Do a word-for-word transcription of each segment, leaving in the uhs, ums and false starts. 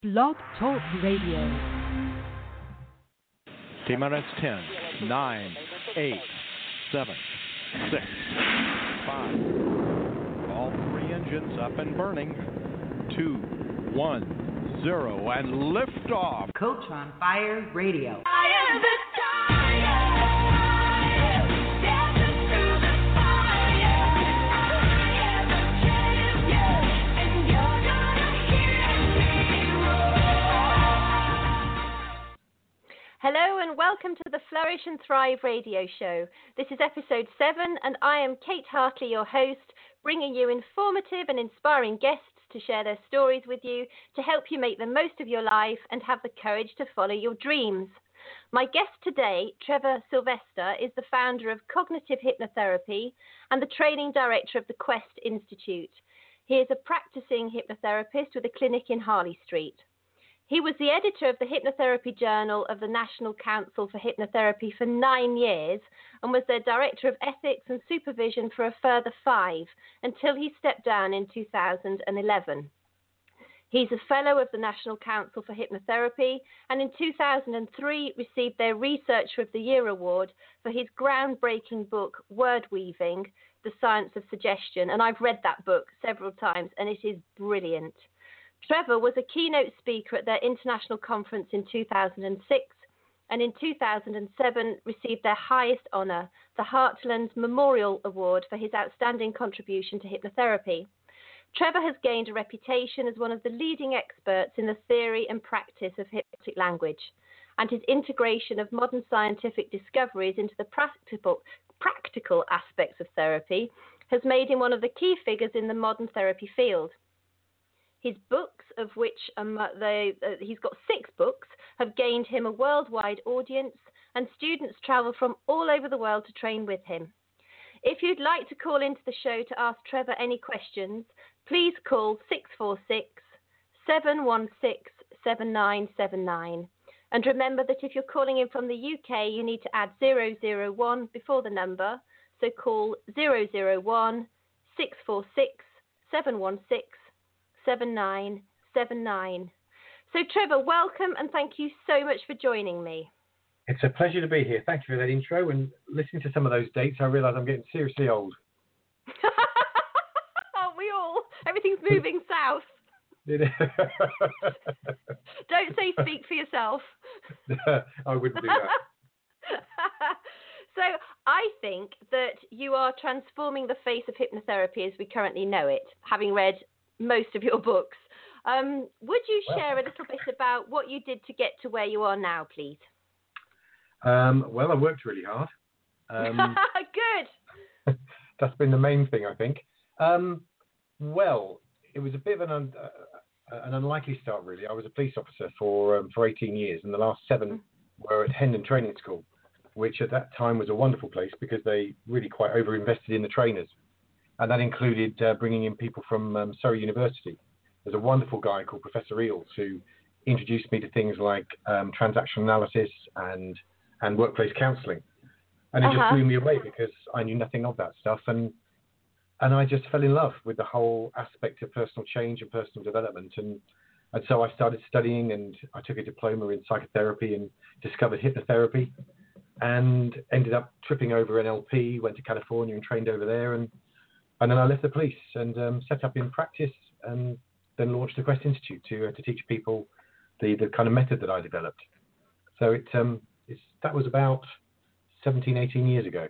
Blog Talk Radio. T-minus ten, nine, eight, seven, six, five. All three engines up and burning. two, one, zero, and liftoff. Coach on Fire Radio. I am the tiger. Hello and welcome to the Flourish and Thrive radio show. This is episode seven and I am Kate Hartley, your host, bringing you informative and inspiring guests to share their stories with you to help you make the most of your life and have the courage to follow your dreams. My guest today, Trevor Sylvester, is the founder of Cognitive Hypnotherapy and the training director of the Quest Institute. He is a practicing hypnotherapist with a clinic in Harley Street. He was the editor of the Hypnotherapy Journal of the National Council for Hypnotherapy for nine years and was their director of ethics and supervision for a further five until he stepped down in two thousand eleven. He's a fellow of the National Council for Hypnotherapy and in two thousand three received their Researcher of the Year award for his groundbreaking book, Word Weaving, The Science of Suggestion. And I've read that book several times and it is brilliant. Trevor was a keynote speaker at their international conference in two thousand six and in two thousand seven received their highest honour, the Heartland Memorial Award for his outstanding contribution to hypnotherapy. Trevor has gained a reputation as one of the leading experts in the theory and practice of hypnotic language, and his integration of modern scientific discoveries into the practical, practical aspects of therapy has made him one of the key figures in the modern therapy field. His books, of which um, they, uh, he's got six books, have gained him a worldwide audience, and students travel from all over the world to train with him. If you'd like to call into the show to ask Trevor any questions, please call six four six, seven one six, seven nine seven nine. And remember that if you're calling in from the U K, you need to add zero zero one before the number, so call zero zero one, six four six, seven one six, seven nine seven nine. So Trevor, welcome and thank you so much for joining me. It's a pleasure to be here. Thank you for that intro, and listening to some of those dates, I realise I'm getting seriously old. Aren't we all? Everything's moving south. Don't say speak for yourself. I wouldn't do that. So I think that you are transforming the face of hypnotherapy as we currently know it, having read most of your books. Um, would you share a little bit about what you did to get to where you are now, please? Um, well, I worked really hard. Um, Good. That's been the main thing, I think. Um, well, it was a bit of an, un- uh, an unlikely start, really. I was a police officer for um, for eighteen years, and the last seven mm. were at Hendon Training School, which at that time was a wonderful place because they really quite over-invested in the trainers. And that included uh, bringing in people from um, Surrey University. There's a wonderful guy called Professor Eels who introduced me to things like um, transactional analysis and and workplace counselling. And it uh-huh. just blew me away because I knew nothing of that stuff. And and I just fell in love with the whole aspect of personal change and personal development. And, and so I started studying, and I took a diploma in psychotherapy and discovered hypnotherapy and ended up tripping over N L P, went to California and trained over there. And And then I left the police and um, set up in practice and then launched the Quest Institute to uh, to teach people the, the kind of method that I developed. So it um it's, that was about seventeen, eighteen years ago.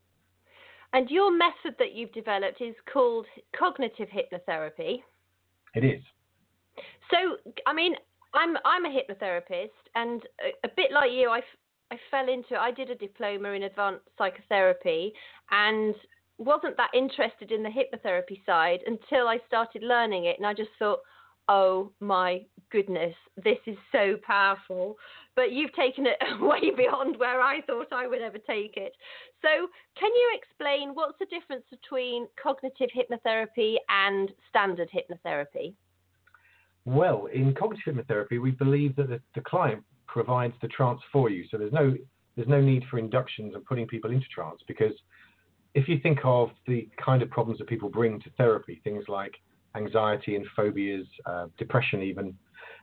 And your method that you've developed is called Cognitive Hypnotherapy. It is. So, I mean, I'm I'm a hypnotherapist, and a, a bit like you, I, f- I fell into, I did a diploma in advanced psychotherapy and wasn't that interested in the hypnotherapy side until I started learning it, and I just thought, oh my goodness, this is so powerful. But you've taken it way beyond where I thought I would ever take it. So can you explain what's the difference between cognitive hypnotherapy and standard hypnotherapy? Well, in cognitive hypnotherapy, we believe that the, the client provides the trance for you. So there's no there's no need for inductions and putting people into trance, because if you think of the kind of problems that people bring to therapy, things like anxiety and phobias, uh, depression even,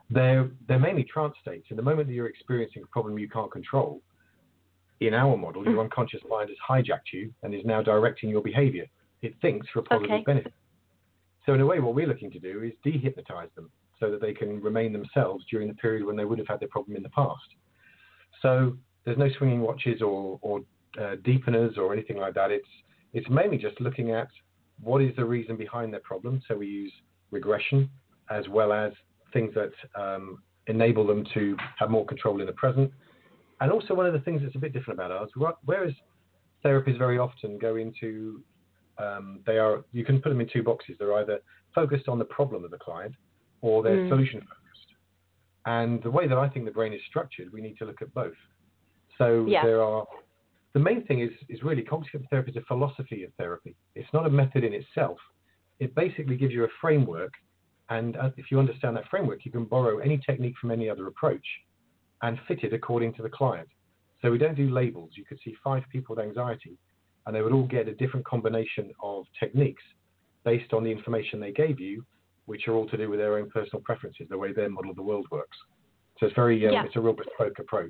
they're, they're mainly trance states. And the moment that you're experiencing a problem you can't control, in our model, your unconscious mind has hijacked you and is now directing your behavior. It thinks for a positive Okay. benefit. So in a way, what we're looking to do is dehypnotize them so that they can remain themselves during the period when they would have had their problem in the past. So there's no swinging watches or, or uh, deepeners or anything like that. It's, it's mainly just looking at what is the reason behind their problem. So we use regression as well as things that um, enable them to have more control in the present. And also one of the things that's a bit different about ours, whereas therapies very often go into, um, they are, you can put them in two boxes. They're either focused on the problem of the client or they're mm. solution focused. And the way that I think the brain is structured, we need to look at both. So yeah. there are, the main thing is, is really cognitive therapy is a philosophy of therapy. It's not a method in itself. It basically gives you a framework. And if you understand that framework, you can borrow any technique from any other approach and fit it according to the client. So we don't do labels. You could see five people with anxiety, and they would all get a different combination of techniques based on the information they gave you, which are all to do with their own personal preferences, the way their model of the world works. So it's very, um, yeah. it's a real bespoke approach.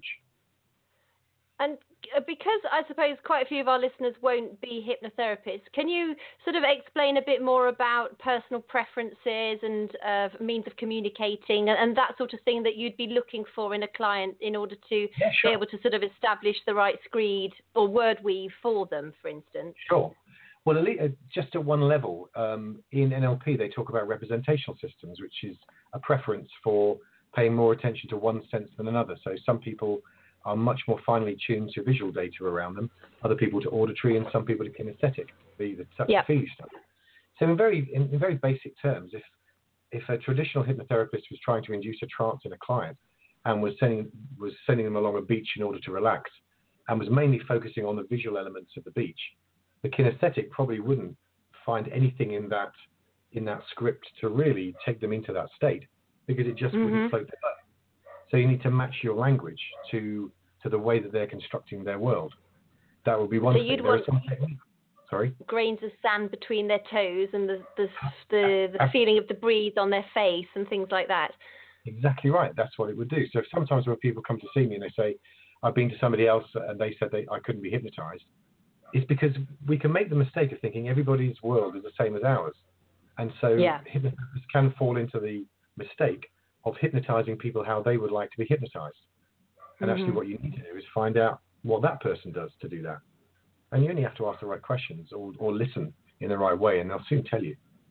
And because I suppose quite a few of our listeners won't be hypnotherapists, can you sort of explain a bit more about personal preferences and uh, means of communicating and, and that sort of thing that you'd be looking for in a client in order to yeah, sure. be able to sort of establish the right screed or word weave for them, for instance? Sure. Well, just at one level, um, in N L P, they talk about representational systems, which is a preference for paying more attention to one sense than another. So some people are much more finely tuned to visual data around them, other people to auditory, and some people to kinesthetic, the, the touch yep. feely stuff. So in very in, in very basic terms, if if a traditional hypnotherapist was trying to induce a trance in a client and was sending was sending them along a beach in order to relax, and was mainly focusing on the visual elements of the beach, the kinesthetic probably wouldn't find anything in that in that script to really take them into that state, because it just mm-hmm. wouldn't float their boat. So you need to match your language to to the way that they're constructing their world. That would be one so thing. You'd There want are some techniques. Sorry? Grains of sand between their toes and the the the, the feeling of the breeze on their face and things like that. Exactly right. That's what it would do. So sometimes when people come to see me and they say, I've been to somebody else and they said they, I couldn't be hypnotized, it's because we can make the mistake of thinking everybody's world is the same as ours. And so yeah. hypnotherapists can fall into the mistake of hypnotizing people how they would like to be hypnotized. And mm-hmm. actually what you need to do is find out what that person does to do that. And you only have to ask the right questions or, or listen in the right way, and they'll soon tell you.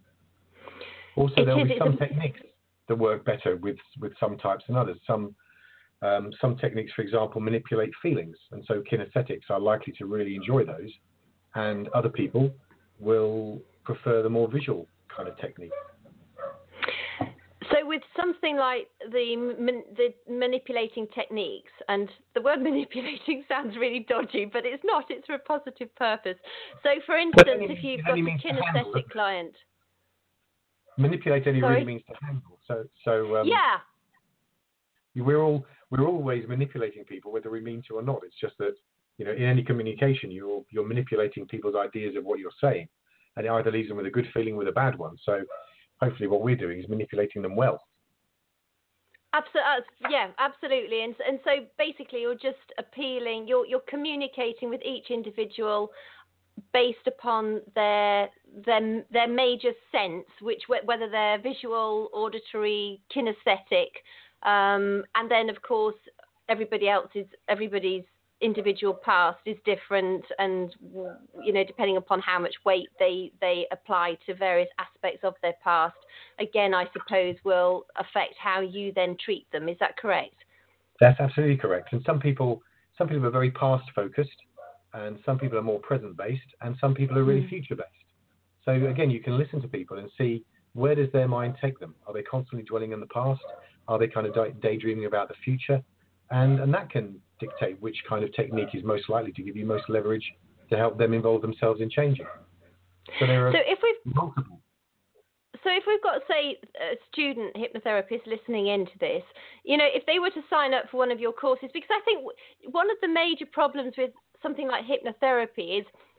Also, it there'll is, be some a... techniques that work better with, with some types than others. Some um, some techniques, for example, manipulate feelings. And so kinesthetics are likely to really enjoy those. And other people will prefer the more visual kind of technique. So with something like the man, the manipulating techniques, and the word manipulating sounds really dodgy, but it's not. It's for a positive purpose. So, for instance, only, if you've got a kinesthetic handle, client, manipulate only Sorry? really means to handle. So, so um, yeah, we're all we're always manipulating people, whether we mean to or not. It's just that, you know, in any communication, you're you're manipulating people's ideas of what you're saying, and it either leaves them with a good feeling or with a bad one. So hopefully what we're doing is manipulating them well. Absolutely, yeah, absolutely. And and so basically you're just appealing, you're you're communicating with each individual based upon their their their major sense, which whether they're visual, auditory, kinesthetic, um, and then of course everybody else's everybody's individual past is different, and you know, depending upon how much weight they they apply to various aspects of their past, again, I suppose will affect how you then treat them. Is that correct? That's absolutely correct. And some people some people are very past focused, and some people are more present based, and some people are really mm. future based. So again, you can listen to people and see, where does their mind take them? Are they constantly dwelling in the past? Are they kind of daydreaming about the future? And and that can dictate which kind of technique is most likely to give you most leverage to help them involve themselves in changing. So there are so if we've, multiple. So if we've got, say, a student hypnotherapist listening into this, you know, if they were to sign up for one of your courses, because I think one of the major problems with something like hypnotherapy is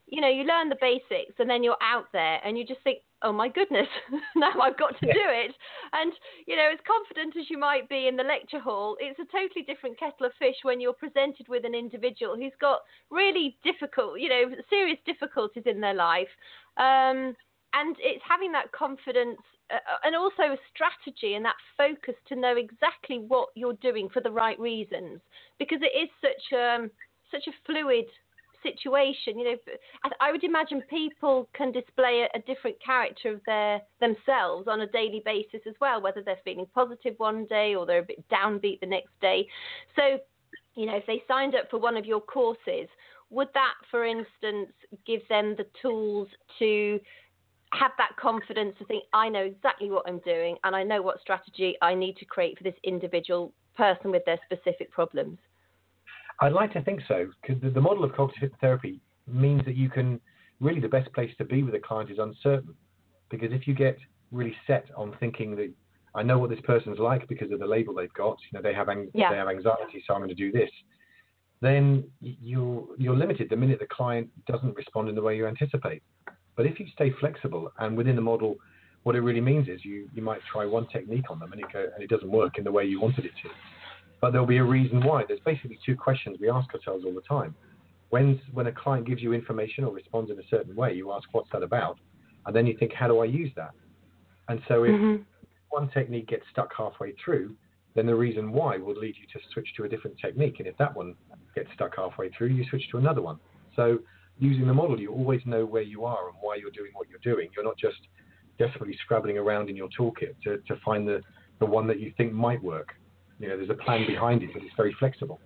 you know, you learn the basics and then you're out there and you just think, oh my goodness, now I've got to do it. And, you know, as confident as you might be in the lecture hall, it's a totally different kettle of fish when you're presented with an individual who's got really difficult, you know, serious difficulties in their life. Um, and it's having that confidence uh, and also a strategy and that focus to know exactly what you're doing for the right reasons, because it is such um, such a fluid situation. You know, I, I would imagine people can display a, a different character of their themselves on a daily basis as well, whether they're feeling positive one day or they're a bit downbeat the next day. So, you know, if they signed up for one of your courses, would that, for instance, give them the tools to have that confidence to think, I know exactly what I'm doing and I know what strategy I need to create for this individual person with their specific problems? I'd like to think so, because the, the model of cognitive hypnotherapy means that you can, really the best place to be with a client is uncertain. Because if you get really set on thinking that I know what this person's like because of the label they've got, you know, they have, ang- yeah. they have anxiety, so I'm going to do this, then you're, you're limited the minute the client doesn't respond in the way you anticipate. But if you stay flexible and within the model, what it really means is you, you might try one technique on them and it, go, and it doesn't work in the way you wanted it to. But there'll be a reason why. There's basically two questions we ask ourselves all the time. When, when a client gives you information or responds in a certain way, you ask, what's that about? And then you think, how do I use that? And so if mm-hmm. one technique gets stuck halfway through, then the reason why will lead you to switch to a different technique. And if that one gets stuck halfway through, you switch to another one. So using the model, you always know where you are and why you're doing what you're doing. You're not just desperately scrabbling around in your toolkit to, to find the, the one that you think might work. You know, there's a plan behind it, but it's very flexible.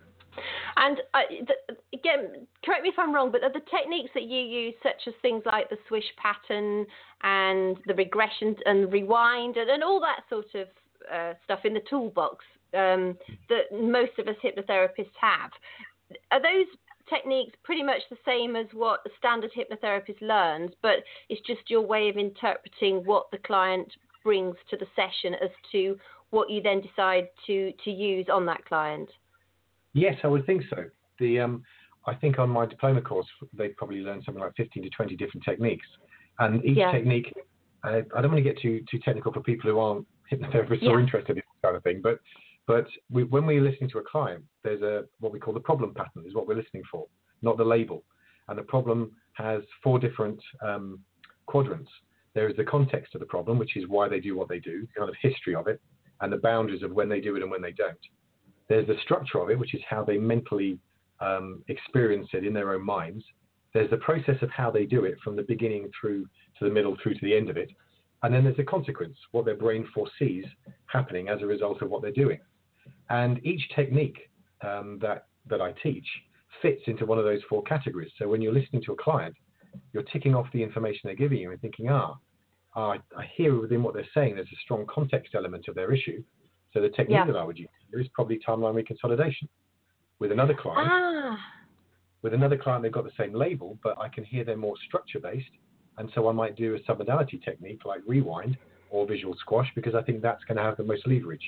And uh, the, again, correct me if I'm wrong, but are the techniques that you use, such as things like the swish pattern and the regression and rewind and, and all that sort of uh, stuff in the toolbox um, that most of us hypnotherapists have, are those techniques pretty much the same as what a standard hypnotherapist learns, but it's just your way of interpreting what the client brings to the session as to what you then decide to, to use on that client? Yes, I would think so. The um, I think on my diploma course, they probably learned something like fifteen to twenty different techniques. And each yeah. technique, uh, I don't want to get too too technical for people who aren't hypnotherapists yeah. or interested in this kind of thing, but but we, when we're listening to a client, there's a what we call the problem pattern is what we're listening for, not the label. And the problem has four different um, quadrants. There is the context of the problem, which is why they do what they do, the kind of history of it, and the boundaries of when they do it and when they don't. There's the structure of it, which is how they mentally um, experience it in their own minds. There's the process of how they do it from the beginning through to the middle through to the end of it. And then there's the consequence, what their brain foresees happening as a result of what they're doing. And each technique um, that, that I teach fits into one of those four categories. So when you're listening to a client, you're ticking off the information they're giving you and thinking, ah, I, I hear within what they're saying, there's a strong context element of their issue. So the technique yeah. that I would use is probably timeline reconsolidation. With another client, ah. with another client, they've got the same label, but I can hear they're more structure-based. And so I might do a submodality technique like rewind or visual squash because I think that's going to have the most leverage.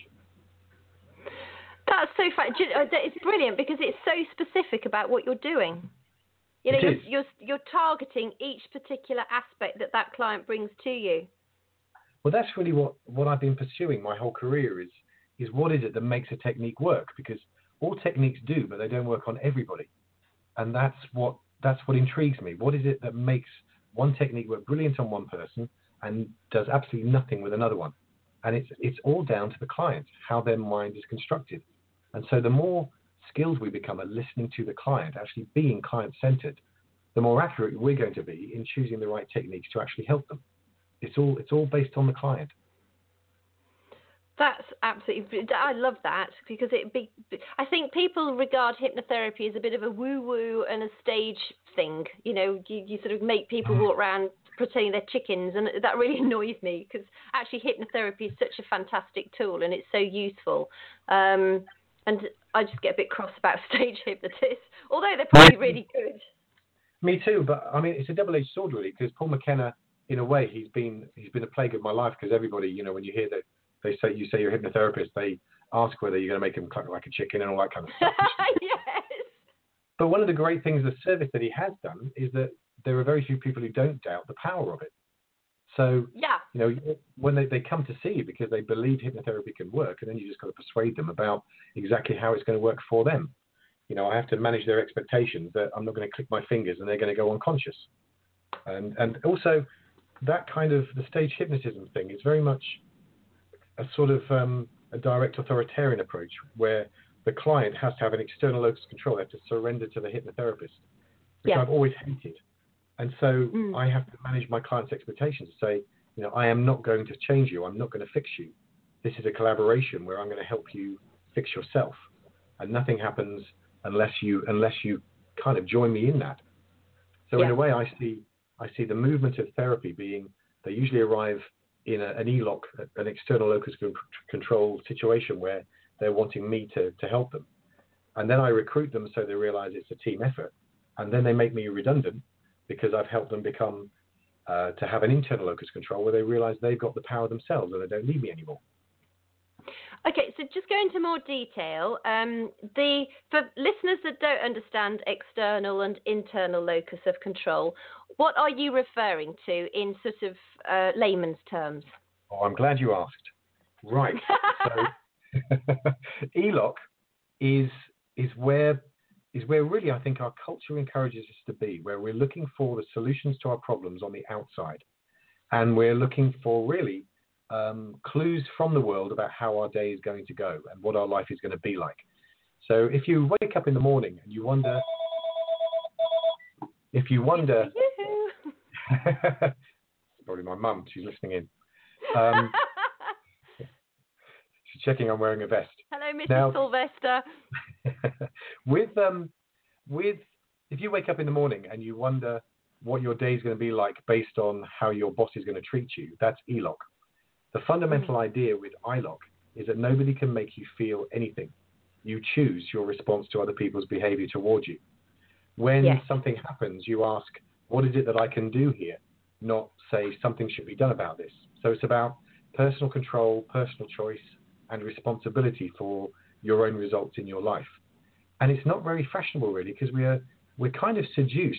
That's so fun. It's brilliant because it's so specific about what you're doing. You know, you're, you're you're targeting each particular aspect that that client brings to you. Well, that's really what, what I've been pursuing my whole career is is what is it that makes a technique work? Because all techniques do, but they don't work on everybody, and that's what that's what intrigues me. What is it that makes one technique work brilliant on one person and does absolutely nothing with another one? And it's it's all down to the client, how their mind is constructed. And so the more skilled we become at listening to the client, actually being client-centered, the more accurate we're going to be in choosing the right techniques to actually help them. It's all it's all based on the client. That's absolutely. I love that because it. Be, I think people regard hypnotherapy as a bit of a woo-woo and a stage thing. You know, you, you sort of make people walk around pretending they're chickens, and that really annoys me because actually hypnotherapy is such a fantastic tool and it's so useful. Um, and I just get a bit cross about stage hypnotists, although they're probably really good. Me too, but I mean, it's a double-edged sword really because Paul McKenna, in a way, he's been he's been a plague of my life because everybody, you know, when you hear that they say you say you're a hypnotherapist, they ask whether you're going to make them cluck like a chicken and all that kind of stuff. Yes. But one of the great things, the service that he has done, is that there are very few people who don't doubt the power of it. So, yeah. you know, when they, they come to see you because they believe hypnotherapy can work, and then you just got to persuade them about exactly how it's going to work for them. You know, I have to manage their expectations that I'm not going to click my fingers and they're going to go unconscious. And and also that kind of the stage hypnotism thing is very much a sort of um, a direct authoritarian approach where the client has to have an external locus control. They have to surrender to the hypnotherapist, which yeah. I've always hated. And so mm. I have to manage my client's expectations to say, you know, I am not going to change you. I'm not going to fix you. This is a collaboration where I'm going to help you fix yourself. And nothing happens unless you unless you kind of join me in that. So yeah. in a way, I see I see the movement of therapy being, they usually arrive in a, an E L O C, an external locus control situation where they're wanting me to, to help them. And then I recruit them so they realize it's a team effort. And then they make me redundant because I've helped them become, uh, to have an internal locus control where they realize they've got the power themselves and they don't need me anymore. Okay, so just go into more detail. Um, the for listeners that don't understand external and internal locus of control, what are you referring to in sort of uh, layman's terms? Oh, I'm glad you asked. Right. So E L O C is is where is where really I think our culture encourages us to be, where we're looking for the solutions to our problems on the outside, and we're looking for really um, clues from the world about how our day is going to go and what our life is going to be like. So if you wake up in the morning and you wonder, if you wonder, it's probably my mum, she's listening in. Um, she's checking I'm wearing a vest. Hello, Missus Now, Sylvester. with um, with if you wake up in the morning and you wonder what your day is going to be like based on how your boss is going to treat you, that's E L O C. The fundamental mm-hmm. idea with I L O C is that nobody can make you feel anything. You choose your response to other people's behavior towards you. When yes. something happens, you ask, what is it that I can do here? Not say something should be done about this. So it's about personal control, personal choice, and responsibility for your own results in your life. And it's not very fashionable, really, because we are we're kind of seduced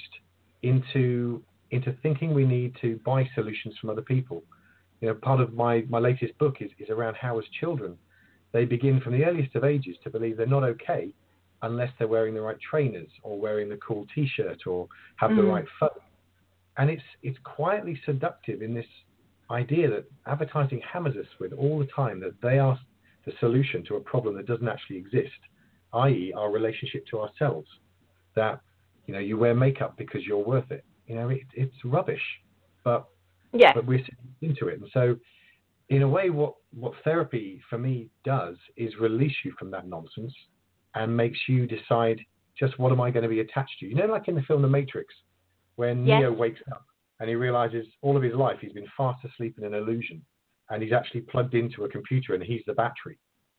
into into thinking we need to buy solutions from other people. You know, part of my, my latest book is, is around how, as children, they begin from the earliest of ages to believe they're not okay unless they're wearing the right trainers or wearing the cool T-shirt or have mm. the right phone. And it's it's quietly seductive in this idea that advertising hammers us with all the time that they are the solution to a problem that doesn't actually exist, that is our relationship to ourselves. That, you know, you wear makeup because you're worth it. You know, it, it's rubbish, but yeah. but we're into it. And so, in a way, what, what therapy for me does is release you from that nonsense and makes you decide just what am I going to be attached to. You know, like in the film The Matrix, when yes. Neo wakes up and he realizes all of his life he's been fast asleep in an illusion and he's actually plugged into a computer and he's the battery.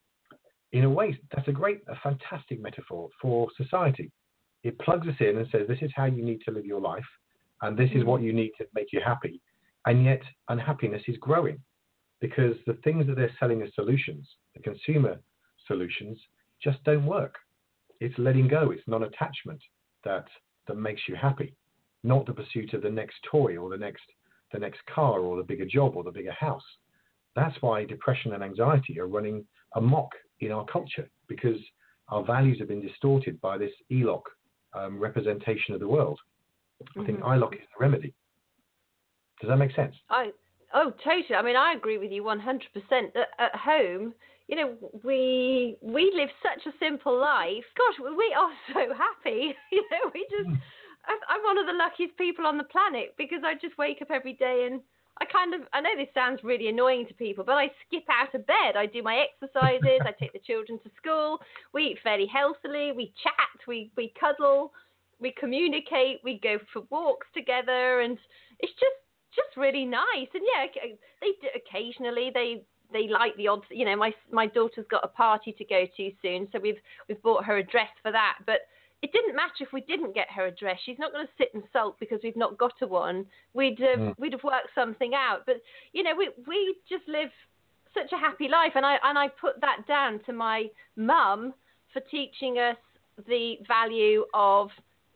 In a way, that's a great, a fantastic metaphor for society. It plugs us in and says, this is how you need to live your life and this mm-hmm. is what you need to make you happy. And yet unhappiness is growing because the things that they're selling as solutions, the consumer solutions, just don't work. It's letting go. It's non-attachment that, that makes you happy, not the pursuit of the next toy or the next, the next car or the bigger job or the bigger house. That's why depression and anxiety are running amok in our culture because our values have been distorted by this E L O C um, representation of the world. Mm-hmm. I think I L O C is the remedy. Does that make sense? I oh totally. I mean, I agree with you one hundred percent. At, at home, you know, we we live such a simple life. Gosh, we are so happy. You know, we just. Mm. I'm one of the luckiest people on the planet because I just wake up every day and I kind of. I know this sounds really annoying to people, but I skip out of bed. I do my exercises. I take the children to school. We eat fairly healthily. We chat. We we cuddle. We communicate. We go for walks together, and it's just. just really nice. And yeah, they occasionally they they like the odds. You know, my my daughter's got a party to go to soon, so we've we've bought her a dress for that. But it didn't matter if we didn't get her a dress. She's not going to sit and sulk because we've not got her one. We'd have, mm. we'd have worked something out. But you know, we we just live such a happy life, and I and I put that down to my mum for teaching us the value of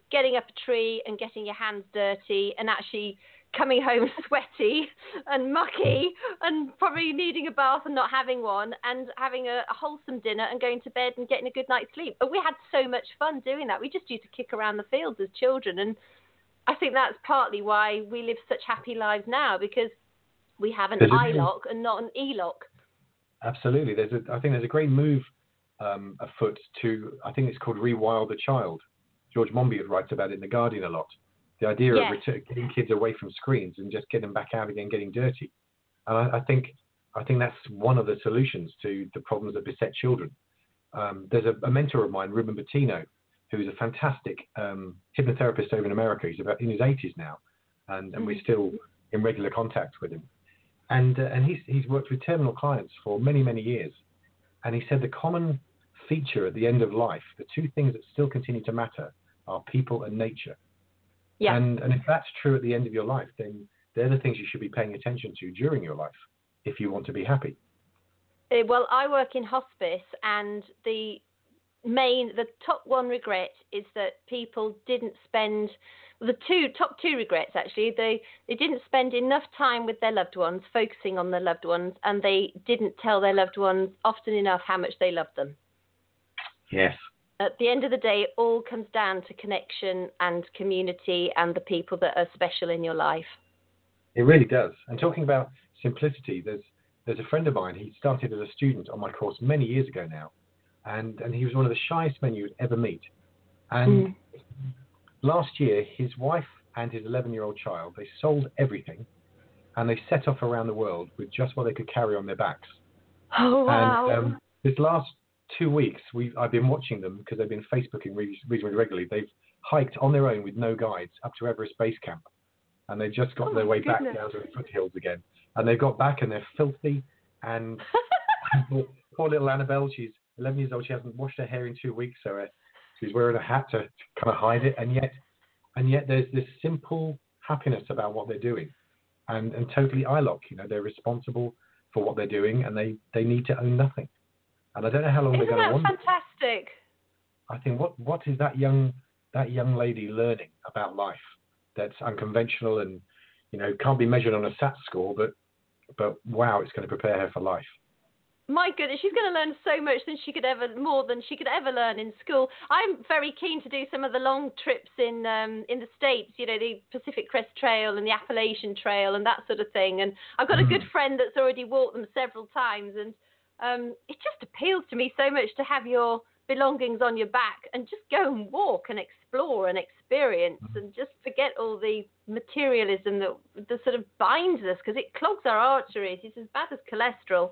getting up a tree and getting your hands dirty and actually coming home sweaty and mucky and probably needing a bath and not having one, and having a, a wholesome dinner and going to bed and getting a good night's sleep. But we had so much fun doing that. We just used to kick around the fields as children, and I think that's partly why we live such happy lives now, because we have an I lock and not an E lock. Absolutely. There's a, I think there's a great move um, afoot to, I think it's called Rewild the Child. George Monbiot writes about it in The Guardian a lot. The idea yes. of return, getting kids away from screens and just getting them back out again, getting dirty. And I, I think I think that's one of the solutions to the problems that beset children. Um, there's a, a mentor of mine, Ruben Bettino, who's a fantastic um, hypnotherapist over in America. He's about in his eighties now, and, and we're still in regular contact with him. And uh, and he's he's worked with terminal clients for many, many years. And he said the common feature at the end of life, the two things that still continue to matter, are people and nature. Yeah. And, and if that's true at the end of your life, then they're the things you should be paying attention to during your life if you want to be happy. Well, I work in hospice, and the main, the top one regret is that people didn't spend, the two top two regrets actually, they, they didn't spend enough time with their loved ones, focusing on their loved ones, and they didn't tell their loved ones often enough how much they loved them. Yes. At the end of the day, it all comes down to connection and community and the people that are special in your life. It really does. And talking about simplicity, there's there's a friend of mine. He started as a student on my course many years ago now, and, and he was one of the shyest men you would ever meet. And mm. last year, his wife and his eleven-year-old child, they sold everything, and they set off around the world with just what they could carry on their backs. Oh, wow. And um, this last two weeks, we I've been watching them because they've been Facebooking reasonably regularly. They've hiked on their own with no guides up to Everest Base Camp, and they've just got oh their way goodness. back down to the foothills again. And they've got back and they're filthy. And poor little Annabelle, she's eleven years old. She hasn't washed her hair in two weeks, so she's wearing a hat to kind of hide it. And yet, and yet, there's this simple happiness about what they're doing, and and totally I lock. You know, they're responsible for what they're doing, and they they need to own nothing. And I don't know how long Isn't they're going to that wander. fantastic? I think what what is that young that young lady learning about life that's unconventional and, you know, can't be measured on a SAT score, but but wow, it's going to prepare her for life. My goodness, she's going to learn so much than she could ever, more than she could ever learn in school. I'm very keen to do some of the long trips in um, in the States, you know, the Pacific Crest Trail and the Appalachian Trail and that sort of thing. And I've got a good friend that's already walked them several times, and um, it just appeals to me so much to have your belongings on your back and just go and walk and explore and experience and just forget all the materialism that, that sort of binds us, because it clogs our arteries. It's as bad as cholesterol.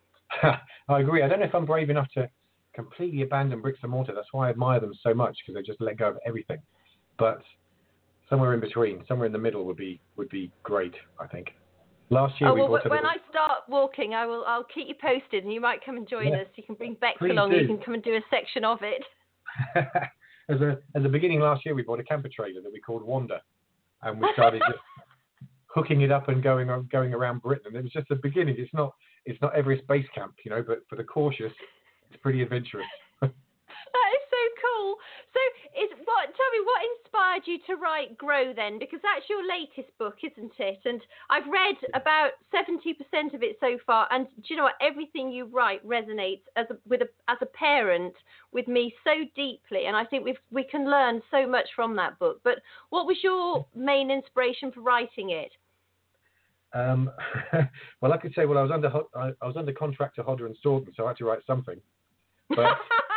I agree. I don't know if I'm brave enough to completely abandon bricks and mortar. That's why I admire them so much, because they just let go of everything. But somewhere in between, somewhere in the middle would be would be great, I think. Last year oh, we well, bought a when little... I start walking, I will. I'll keep you posted, and you might come and join yeah. us. You can bring Bex Please along. do. You can come and do a section of it. as a as a beginning last year, we bought a camper trailer that we called Wander, and we started just hooking it up and going going around Britain. And it was just the beginning. It's not it's not Everest Base Camp, you know, but for the cautious, it's pretty adventurous. That is so cool. So, is what? Tell me, what inspired you to write Grow then? Because that's your latest book, isn't it? And I've read about seventy percent of it so far. And do you know what? Everything you write resonates as a, with a, as a parent with me so deeply. And I think we we can learn so much from that book. But what was your main inspiration for writing it? Um, well, I could say, well, I was under I, I was under contract to Hodder and Stoughton, so I had to write something. But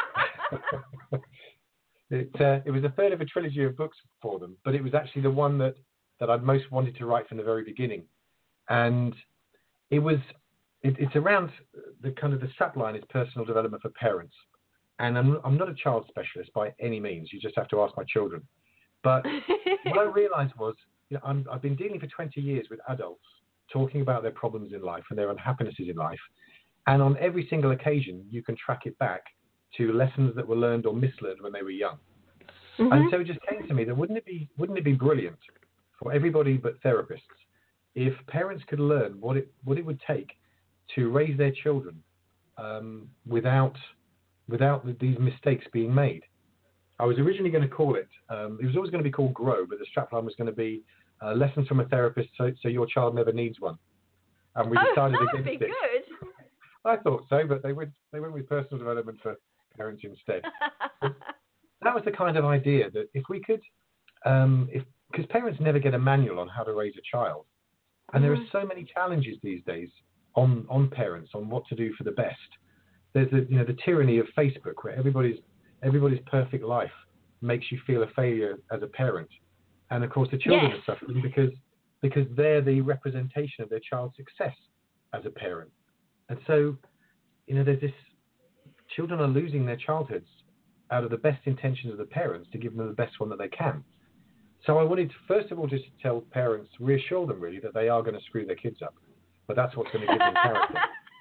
it uh, it was the third of a trilogy of books for them, but it was actually the one that, that I'd most wanted to write from the very beginning. And it was it, it's around the kind of the strapline is personal development for parents. And I'm I'm not a child specialist by any means. You just have to ask my children. But what I realized was, you know, I'm, I've been dealing for twenty years with adults talking about their problems in life and their unhappinesses in life. And on every single occasion, you can track it back to lessons that were learned or mislearned when they were young. Mm-hmm. And so it just came to me that wouldn't it be wouldn't it be brilliant for everybody but therapists if parents could learn what it what it would take to raise their children um, without without these mistakes being made. I was originally going to call it, um, it was always going to be called Grow, but the strapline was going to be uh, Lessons from a Therapist so, so Your Child Never Needs One. And we decided oh, that would against be it. good. I thought so, but they went, they went with personal development for parents instead. That was the kind of idea that if we could, um, if because parents never get a manual on how to raise a child. And mm. there are so many challenges these days on, on parents, on what to do for the best. There's the, you know, the tyranny of Facebook where everybody's everybody's perfect life makes you feel a failure as a parent. And of course the children yes. are suffering because because they're the representation of their child's success as a parent. And so, you know, there's this, children are losing their childhoods out of the best intentions of the parents to give them the best one that they can. So I wanted to, first of all, just to tell parents, reassure them really that they are going to screw their kids up, but that's what's going to give them character.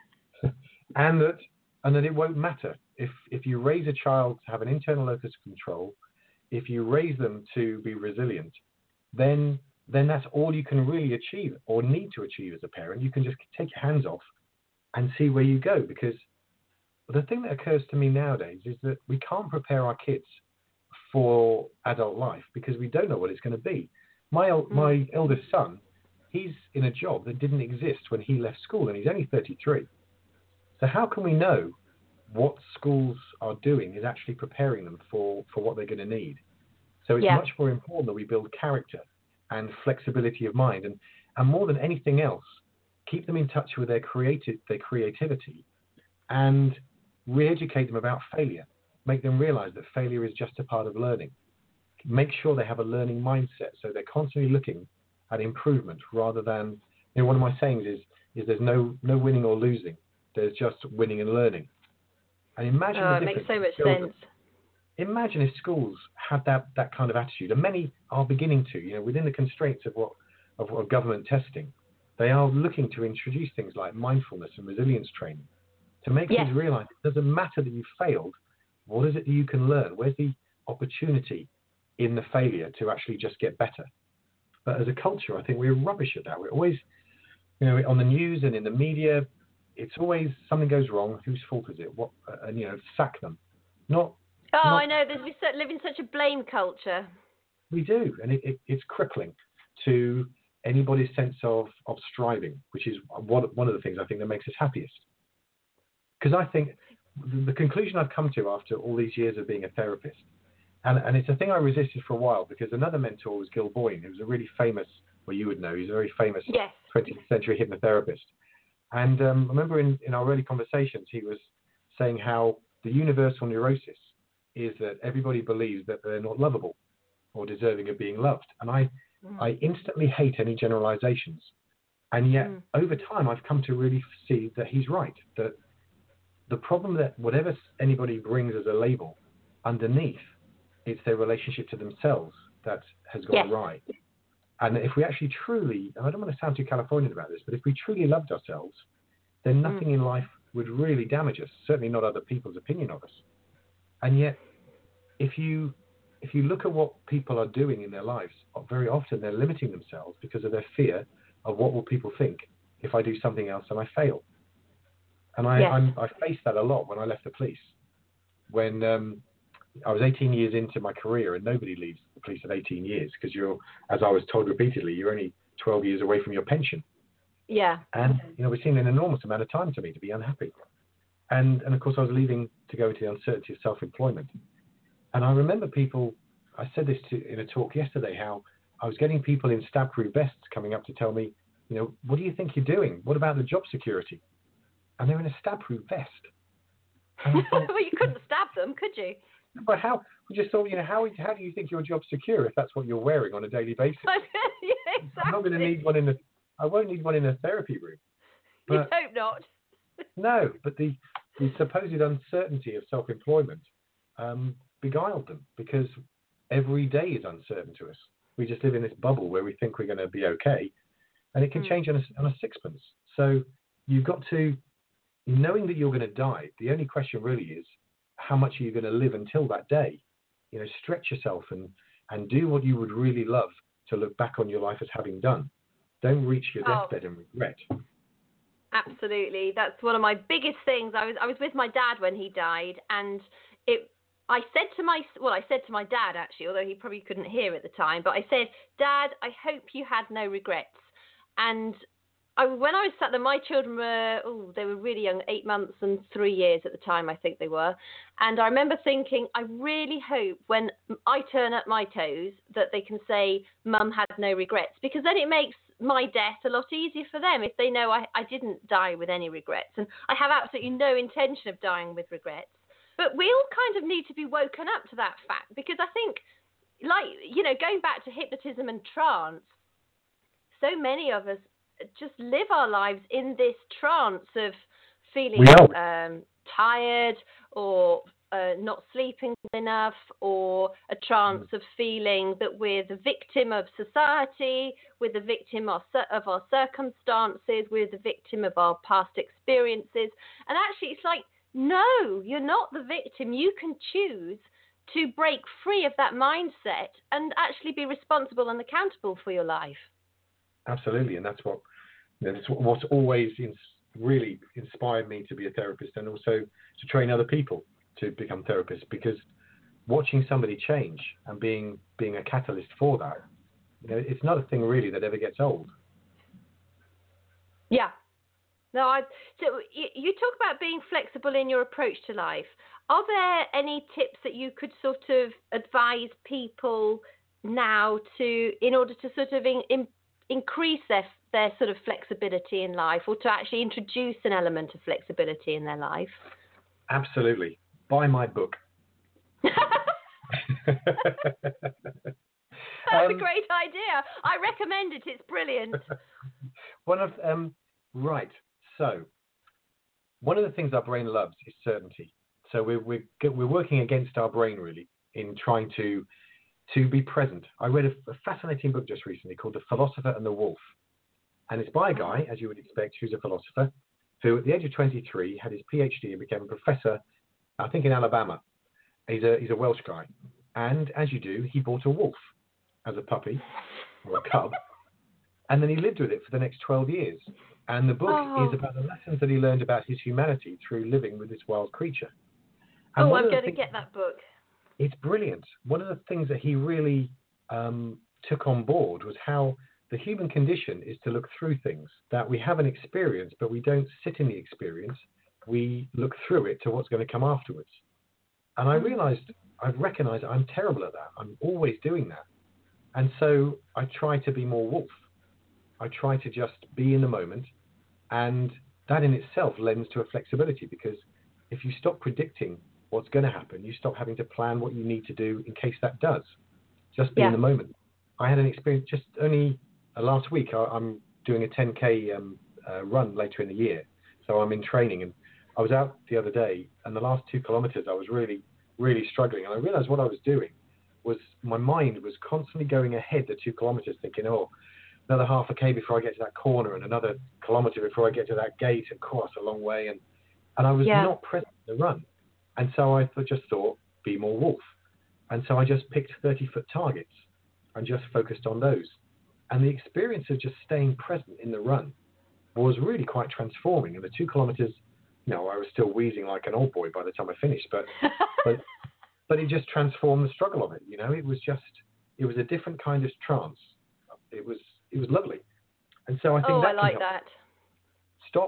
and that and that it won't matter. If if you raise a child to have an internal locus of control, if you raise them to be resilient, then then that's all you can really achieve or need to achieve as a parent. You can just take your hands off and see where you go. Because the thing that occurs to me nowadays is that we can't prepare our kids for adult life because we don't know what it's going to be. My mm. my eldest son, he's in a job that didn't exist when he left school, and he's only thirty-three. So how can we know what schools are doing is actually preparing them for, for what they're going to need? So it's yeah. much more important that we build character and flexibility of mind, and, and more than anything else, keep them in touch with their creative their creativity and re-educate them about failure. Make them realize that failure is just a part of learning. Make sure they have a learning mindset so they're constantly looking at improvement rather than, you know, one of my sayings is, is there's no, no winning or losing. There's just winning and learning. And imagine oh, the it makes so much children. sense. Imagine if schools had that, that kind of attitude, and many are beginning to, you know, within the constraints of what of what government testing, they are looking to introduce things like mindfulness and resilience training to make yes. kids realize it doesn't matter that you failed. What is it that you can learn? Where's the opportunity in the failure to actually just get better? But as a culture, I think we're rubbish at that. We're always, you know, on the news and in the media, it's always something goes wrong. Whose fault is it? What? And, you know, sack them. Not. Oh, not, I know. There's, we live in such a blame culture. We do, and it, it, it's crippling to anybody's sense of, of striving, which is one, one of the things I think that makes us happiest. Because I think the, the conclusion I've come to after all these years of being a therapist, and, and it's a thing I resisted for a while because another mentor was Gil Boyne, who was a really famous, well, you would know, he's a very famous yes. twentieth century hypnotherapist. And um, I remember in, in our early conversations, he was saying how the universal neurosis is that everybody believes that they're not lovable or deserving of being loved. And I, mm. I instantly hate any generalizations. And yet, mm. over time, I've come to really see that he's right, that the problem that whatever anybody brings as a label underneath, it's their relationship to themselves that has gone yes. awry. And if we actually truly, and I don't want to sound too Californian about this, but if we truly loved ourselves, then nothing mm. in life would really damage us, certainly not other people's opinion of us. And yet, if you if you look at what people are doing in their lives, very often they're limiting themselves because of their fear of what will people think if I do something else and I fail. And I, yes. I'm, I faced that a lot when I left the police. When um, I was eighteen years into my career, and nobody leaves the police at eighteen years because you're, as I was told repeatedly, you're only twelve years away from your pension. Yeah. And, you know, it seemed an enormous amount of time to me to be unhappy. And, and of course, I was leaving to go into the uncertainty of self-employment. And I remember people, I said this to, in a talk yesterday, how I was getting people in stab-proof vests coming up to tell me, you know, what do you think you're doing? What about the job security? And they're in a stab-proof vest. Thought, well, you couldn't stab them, could you? But how? We just thought, you know, how how do you think your job's secure if that's what you're wearing on a daily basis? yeah, exactly. I'm not going to need one in the. I won't need one in a therapy room. But, you hope not. no, but the the supposed uncertainty of self-employment um, beguiled them because every day is uncertain to us. We just live in this bubble where we think we're going to be okay, and it can mm. change on a, on a sixpence. So you've got to, knowing that you're going to die. The only question really is, how much are you going to live until that day? You know, stretch yourself and, and do what you would really love to look back on your life as having done. Don't reach your oh, deathbed and regret. Absolutely. That's one of my biggest things. I was I was with my dad when he died, and it I said to my, well, I said to my dad, actually, although he probably couldn't hear at the time, but I said, Dad, I hope you had no regrets. And I, when I was sat there, my children were, oh, they were really young, eight months and three years at the time, I think they were. And I remember thinking, I really hope when I turn up my toes that they can say, Mum had no regrets, because then it makes my death a lot easier for them if they know I, I didn't die with any regrets. And I have absolutely no intention of dying with regrets. But we all kind of need to be woken up to that fact, because I think, like, you know, going back to hypnotism and trance, so many of us just live our lives in this trance of feeling um, tired or uh, not sleeping enough, or a trance of feeling that we're the victim of society, we're the victim of, of our circumstances, we're the victim of our past experiences. And actually, it's like, no, you're not the victim. You can choose to break free of that mindset and actually be responsible and accountable for your life. Absolutely, and that's what you know, that's what's always in, really inspired me to be a therapist, and also to train other people to become therapists, because watching somebody change and being being a catalyst for that, you know, it's not a thing really that ever gets old. Yeah. No, I, so you talk about being flexible in your approach to life. Are there any tips that you could sort of advise people now to, in order to sort of in, in, increase their their sort of flexibility in life, or to actually introduce an element of flexibility in their life? Absolutely. Buy my book. That's um, a great idea. I recommend it. It's brilliant. One of um, right. So, one of the things our brain loves is certainty. So we're we're we're working against our brain really in trying to to be present. I read a, a fascinating book just recently called The Philosopher and the Wolf, and it's by a guy, as you would expect, who's a philosopher, who at the age of twenty-three had his PhD and became a professor, I think in Alabama. He's a he's a Welsh guy, and as you do, he bought a wolf as a puppy or a cub, and then he lived with it for the next twelve years. And the book oh. is about the lessons that he learned about his humanity through living with this wild creature. And oh, I'm going to get that book. It's brilliant. One of the things that he really um, took on board was how the human condition is to look through things, that we have an experience, but we don't sit in the experience. We look through it to what's going to come afterwards. And I realized, I've recognized I'm terrible at that. I'm always doing that. And so I try to be more wolf. I try to just be in the moment, and that in itself lends to a flexibility, because if you stop predicting what's going to happen, you stop having to plan what you need to do in case that does. Just be yeah. in the moment. I had an experience just only uh, last week. I, I'm doing a ten K um, uh, run later in the year, so I'm in training, and I was out the other day, and the last two kilometers I was really, really struggling, and I realized what I was doing was my mind was constantly going ahead the two kilometers, thinking, oh, another half a K before I get to that corner, and another kilometre before I get to that gate, and course a long way. And, and I was yeah. not present in the run. And so I th- just thought, be more wolf. And so I just picked thirty-foot targets and just focused on those. And the experience of just staying present in the run was really quite transforming. And the two kilometres, you know, I was still wheezing like an old boy by the time I finished, but, but, but it just transformed the struggle of it. You know, it was just, it was a different kind of trance. It was, It was lovely. And so I think oh, that I like can that. Stop,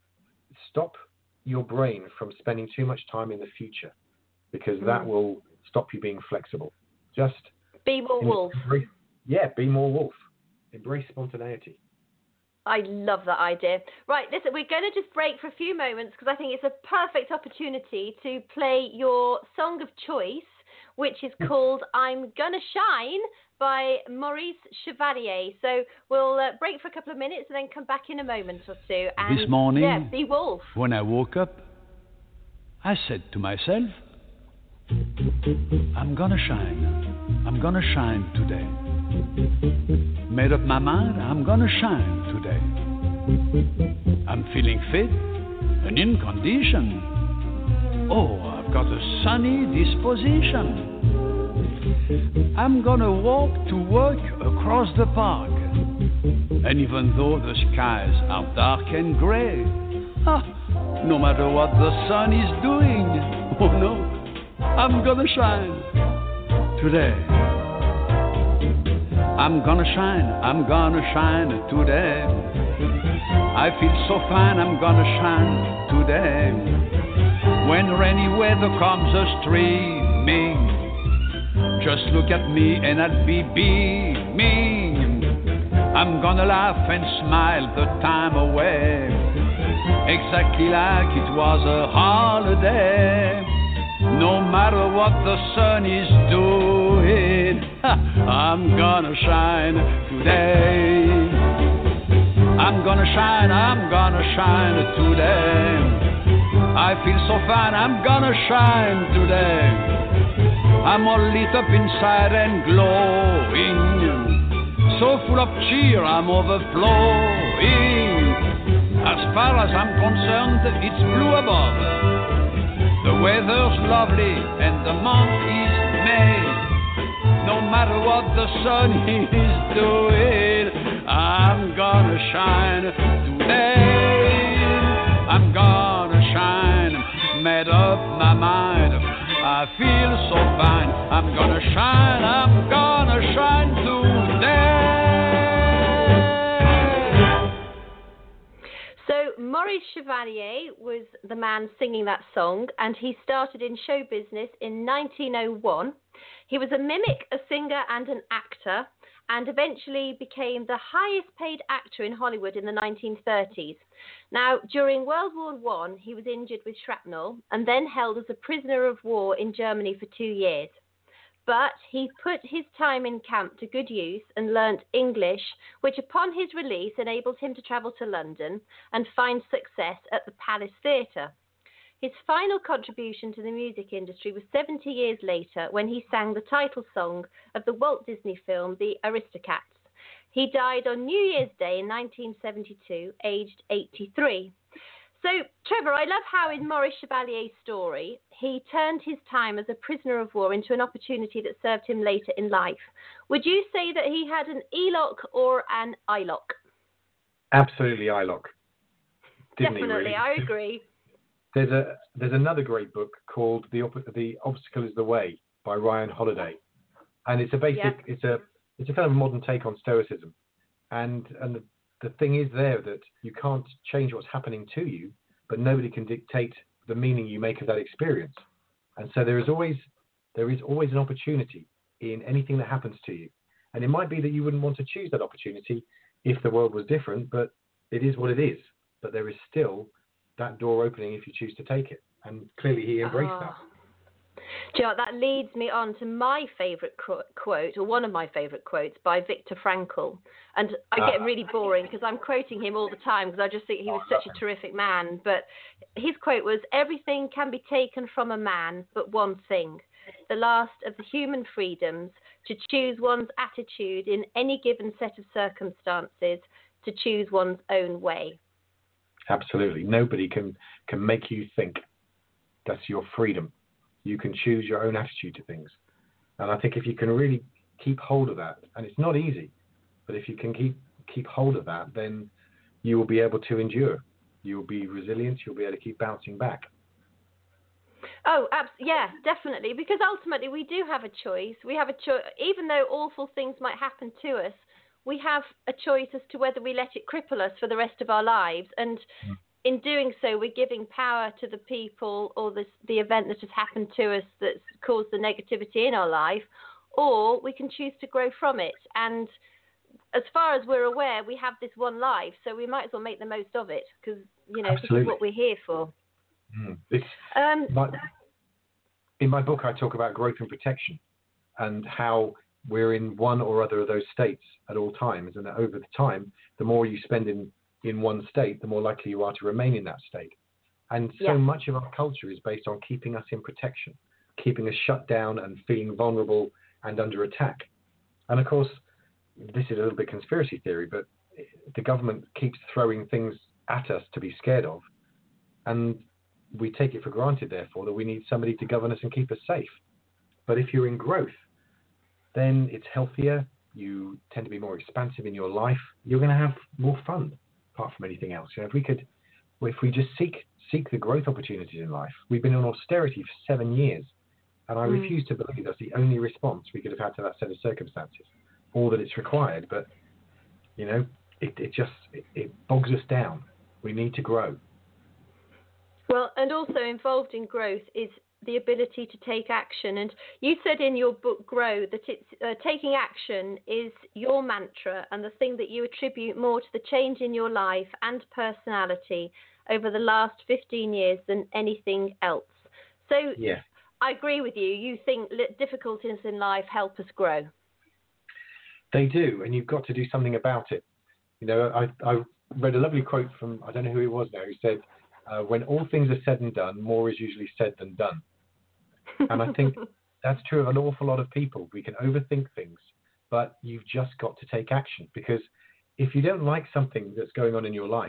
stop your brain from spending too much time in the future, because mm. that will stop you being flexible. Just be more em- wolf. Embrace, yeah, be more wolf. Embrace spontaneity. I love that idea. Right, listen, we're going to just break for a few moments, because I think it's a perfect opportunity to play your song of choice, which is called I'm Gonna Shine by Maurice Chevalier. So we'll uh, break for a couple of minutes and then come back in a moment or two. And, this morning, yeah, be wolf. when I woke up, I said to myself, I'm gonna shine. I'm gonna shine today. Made up my mind, I'm gonna shine today. I'm feeling fit and in condition. Oh, I've got a sunny disposition. I'm gonna walk to work across the park. And even though the skies are dark and grey, ah, no matter what the sun is doing, oh no, I'm gonna shine today. I'm gonna shine, I'm gonna shine today. I feel so fine, I'm gonna shine today. When rainy weather comes a streaming, just look at me and I'll be beaming. I'm gonna laugh and smile the time away, exactly like it was a holiday. No matter what the sun is doing, I'm gonna shine today. I'm gonna shine, I'm gonna shine today. I feel so fine, I'm gonna shine today. I'm all lit up inside and glowing, so full of cheer, I'm overflowing. As far as I'm concerned, it's blue above. The weather's lovely and the month is May. No matter what the sun is doing, I'm gonna shine today. I'm gonna shine, made up my mind. I feel so fine. I'm gonna shine, I'm gonna shine today. So Maurice Chevalier was the man singing that song, and he started in show business in nineteen oh one. He was a mimic, a singer, and an actor, and eventually became the highest paid actor in Hollywood in the nineteen thirties. Now, during World War One, he was injured with shrapnel and then held as a prisoner of war in Germany for two years. But he put his time in camp to good use and learnt English, which upon his release enabled him to travel to London and find success at the Palace Theatre. His final contribution to the music industry was seventy years later when he sang the title song of the Walt Disney film The Aristocats. He died on New Year's Day in nineteen seventy-two, aged eighty-three. So, Trevor, I love how in Maurice Chevalier's story, he turned his time as a prisoner of war into an opportunity that served him later in life. Would you say that he had an E L O C or an I L O C? Absolutely I L O C. Didn't Definitely, he, really? I agree. There's a there's another great book called The Op- The Obstacle Is the Way by Ryan Holiday, and it's a basic Yeah. it's a it's a kind of modern take on Stoicism, and and the, the thing is there that you can't change what's happening to you, but nobody can dictate the meaning you make of that experience, and so there is always there is always an opportunity in anything that happens to you, and it might be that you wouldn't want to choose that opportunity if the world was different, but it is what it is. But there is still that door opening if you choose to take it, and clearly he embraced Oh. that. Do you know what, that leads me on to my favourite qu- quote, or one of my favourite quotes, by Viktor Frankl. And I get Ah. really boring because I'm quoting him all the time because I just think he was such a terrific man. But his quote was, "Everything can be taken from a man but one thing, the last of the human freedoms, to choose one's attitude in any given set of circumstances, to choose one's own way." Absolutely. Nobody can, can make you think. That's your freedom. You can choose your own attitude to things. And I think if you can really keep hold of that, and it's not easy, but if you can keep keep hold of that, then you will be able to endure. You will be resilient. You'll be able to keep bouncing back. Oh, abs- yeah, definitely. Because ultimately we do have a choice. We have a choice, even though awful things might happen to us, we have a choice as to whether we let it cripple us for the rest of our lives. And mm. in doing so, we're giving power to the people or the, the event that has happened to us that's caused the negativity in our life, or we can choose to grow from it. And as far as we're aware, we have this one life, so we might as well make the most of it because, you know, Absolutely. this is what we're here for. Mm. It's, Um, my, in my book, I talk about growth and protection and how we're in one or other of those states at all times, and that over the time, the more you spend in, in one state, the more likely you are to remain in that state. And so yeah. much of our culture is based on keeping us in protection, keeping us shut down and feeling vulnerable and under attack. And of course, this is a little bit conspiracy theory, but the government keeps throwing things at us to be scared of, and we take it for granted, therefore, that we need somebody to govern us and keep us safe. But if you're in growth, then it's healthier, you tend to be more expansive in your life, you're going to have more fun, apart from anything else. You know, if we could, if we just seek seek the growth opportunities in life. We've been on austerity for seven years. And I mm. refuse to believe that's the only response we could have had to that set of circumstances, or that it's required. But, you know, it, it just, it, it bogs us down. We need to grow. Well, and also involved in growth is the ability to take action. And you said in your book, Grow, that it's uh, taking action is your mantra and the thing that you attribute more to the change in your life and personality over the last fifteen years than anything else. So yeah. I agree with you. You think difficulties in life help us grow. They do, and you've got to do something about it. You know, I, I read a lovely quote from, I don't know who it was now, who said, uh, when all things are said and done, more is usually said than done. And I think that's true of an awful lot of people. We can overthink things, but you've just got to take action, because if you don't like something that's going on in your life,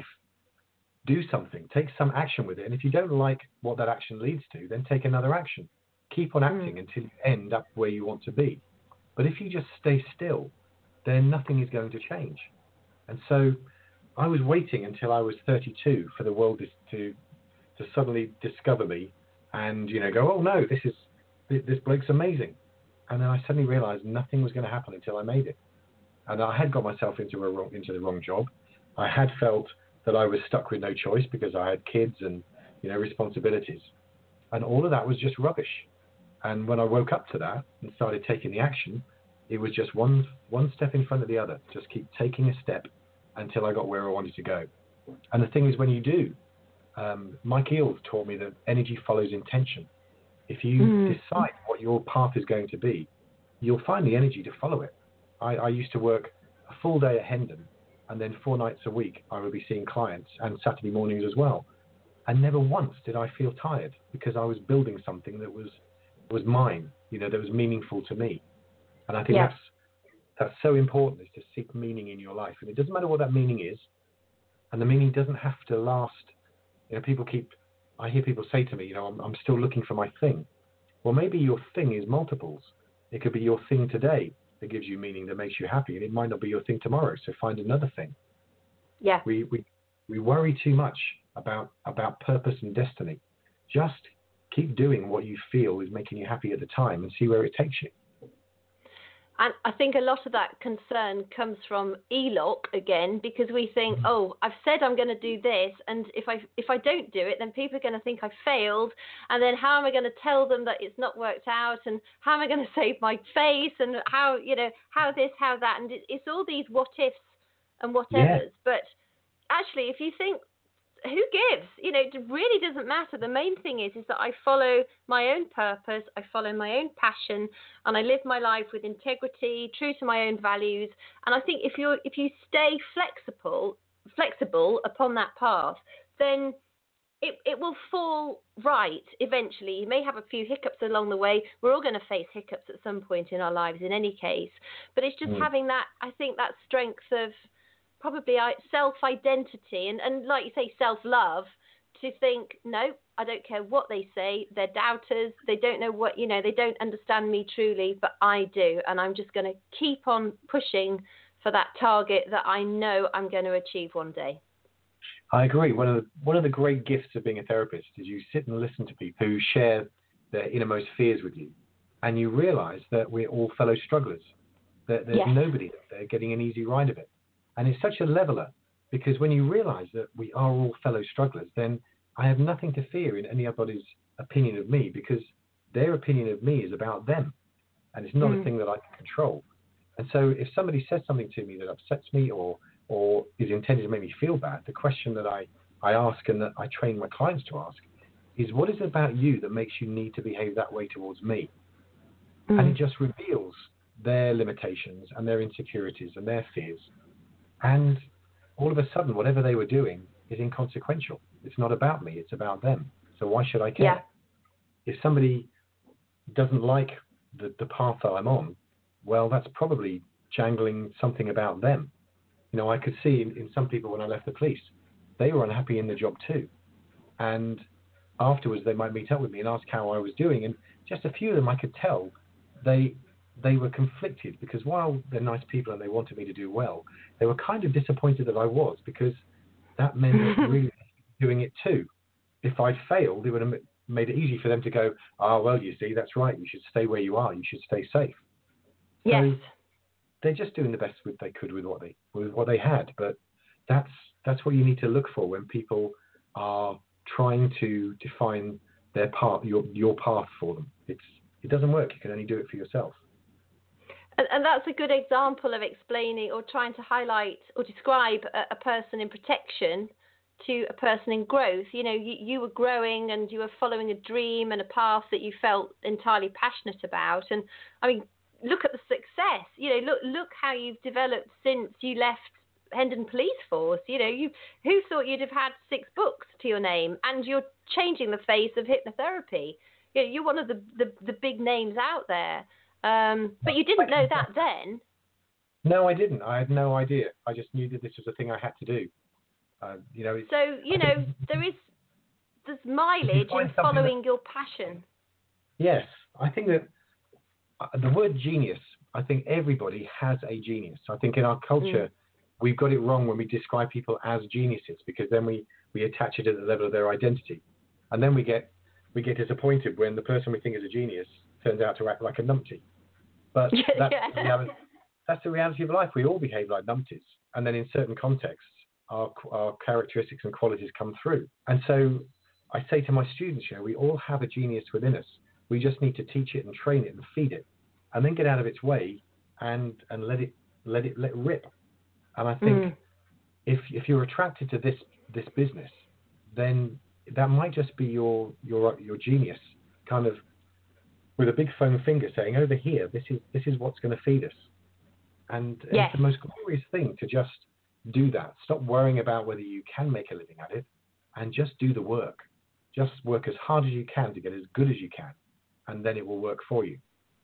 do something, take some action with it. And if you don't like what that action leads to, then take another action. Keep on acting mm. until you end up where you want to be. But if you just stay still, then nothing is going to change. And so I was waiting until I was thirty-two for the world to to suddenly discover me and, you know, go, oh no, this is this bloke's amazing. And then I suddenly realized nothing was going to happen until I made it. And I had got myself into a wrong, into the wrong job. I had felt that I was stuck with no choice because I had kids and, you know, responsibilities. And all of that was just rubbish. And when I woke up to that and started taking the action, it was just one one step in front of the other. Just keep taking a step until I got where I wanted to go. And the thing is, when you do, um, Mike Eales taught me that energy follows intention. If you mm. decide what your path is going to be, you'll find the energy to follow it. I, I used to work a full day at Hendon, and then four nights a week I would be seeing clients, and Saturday mornings as well. And never once did I feel tired, because I was building something that was was mine, you know, that was meaningful to me. And I think yeah. that's that's so important, is to seek meaning in your life. And it doesn't matter what that meaning is, and the meaning doesn't have to last. You know, people keep, I hear people say to me, you know, I'm, I'm still looking for my thing. Well, maybe your thing is multiples. It could be your thing today that gives you meaning, that makes you happy, and it might not be your thing tomorrow. So find another thing. Yeah. We we we worry too much about about purpose and destiny. Just keep doing what you feel is making you happy at the time, and see where it takes you. And I think a lot of that concern comes from E L O C again, because we think, oh, I've said I'm going to do this, and if I if I don't do it, then people are going to think I failed, and then how am I going to tell them that it's not worked out, and how am I going to save my face, and how, you know, how this, how that, and it's all these what ifs and whatevers. Yeah. But actually, if you think, who gives? You know, it really doesn't matter. The main thing is, is that I follow my own purpose, I follow my own passion, and I live my life with integrity, true to my own values. And I think if you if you stay flexible, flexible upon that path, then it it will fall right eventually. You may have a few hiccups along the way. We're all going to face hiccups at some point in our lives, in any case. But it's just mm. having that, I think, that strength of probably self-identity and, and like you say, self-love, to think, no, I don't care what they say. They're doubters. They don't know what, you know, they don't understand me truly, but I do. And I'm just going to keep on pushing for that target that I know I'm going to achieve one day. I agree. One of the, one of the great gifts of being a therapist is you sit and listen to people who share their innermost fears with you, and you realize that we're all fellow strugglers. That there's yes. nobody there getting an easy ride of it. And it's such a leveler, because when you realize that we are all fellow strugglers, then I have nothing to fear in anybody's opinion of me, because their opinion of me is about them, and it's not mm. a thing that I can control. And so if somebody says something to me that upsets me or or is intended to make me feel bad, the question that I, I ask and that I train my clients to ask is, what is it about you that makes you need to behave that way towards me? Mm. And it just reveals their limitations and their insecurities and their fears. And all of a sudden, whatever they were doing is inconsequential. It's not about me. It's about them. So why should I care? Yeah. If somebody doesn't like the, the path that I'm on, well, that's probably jangling something about them. You know, I could see in, in some people when I left the police, they were unhappy in the job too. And afterwards, they might meet up with me and ask how I was doing. And just a few of them, I could tell they... they were conflicted, because while they're nice people and they wanted me to do well, they were kind of disappointed that I was, because that meant that really doing it too. If I'd failed, it would have made it easy for them to go, oh, well, you see, that's right. You should stay where you are. You should stay safe. Yes. So they're just doing the best with they could with what they with what they had. But that's that's what you need to look for when people are trying to define their path, your your path for them. It's it doesn't work. You can only do it for yourself. And, and that's a good example of explaining or trying to highlight or describe a, a person in protection to a person in growth. You know, you, you were growing and you were following a dream and a path that you felt entirely passionate about. And I mean, look at the success. You know, look look how you've developed since you left Hendon Police Force. You know, you who thought you'd have had six books to your name, and you're changing the face of hypnotherapy. You know, you're one of the, the, the big names out there. Um, but you didn't know that then. No, I didn't. I had no idea. I just knew that this was a thing I had to do. Uh, you know. It's, so you know there is there's mileage in following that, your passion. Yes, I think that uh, the word genius. I think everybody has a genius. I think in our culture, mm. we've got it wrong when we describe people as geniuses, because then we, we attach it at the level of their identity, and then we get we get disappointed when the person we think is a genius turns out to act like a numpty. But that's, yeah. the reality, that's the reality of life. We all behave like numpties, and then in certain contexts, our our characteristics and qualities come through. And so I say to my students, you know, we all have a genius within us. We just need to teach it and train it and feed it, and then get out of its way and and let it let it let it rip. And I think mm. if if you're attracted to this this business, then that might just be your your your genius, kind of with a big foam finger saying, over here, this is this is what's going to feed us. And yes. it's the most glorious thing to just do that. Stop worrying about whether you can make a living at it, and just do the work. Just work as hard as you can to get as good as you can, and then it will work for you.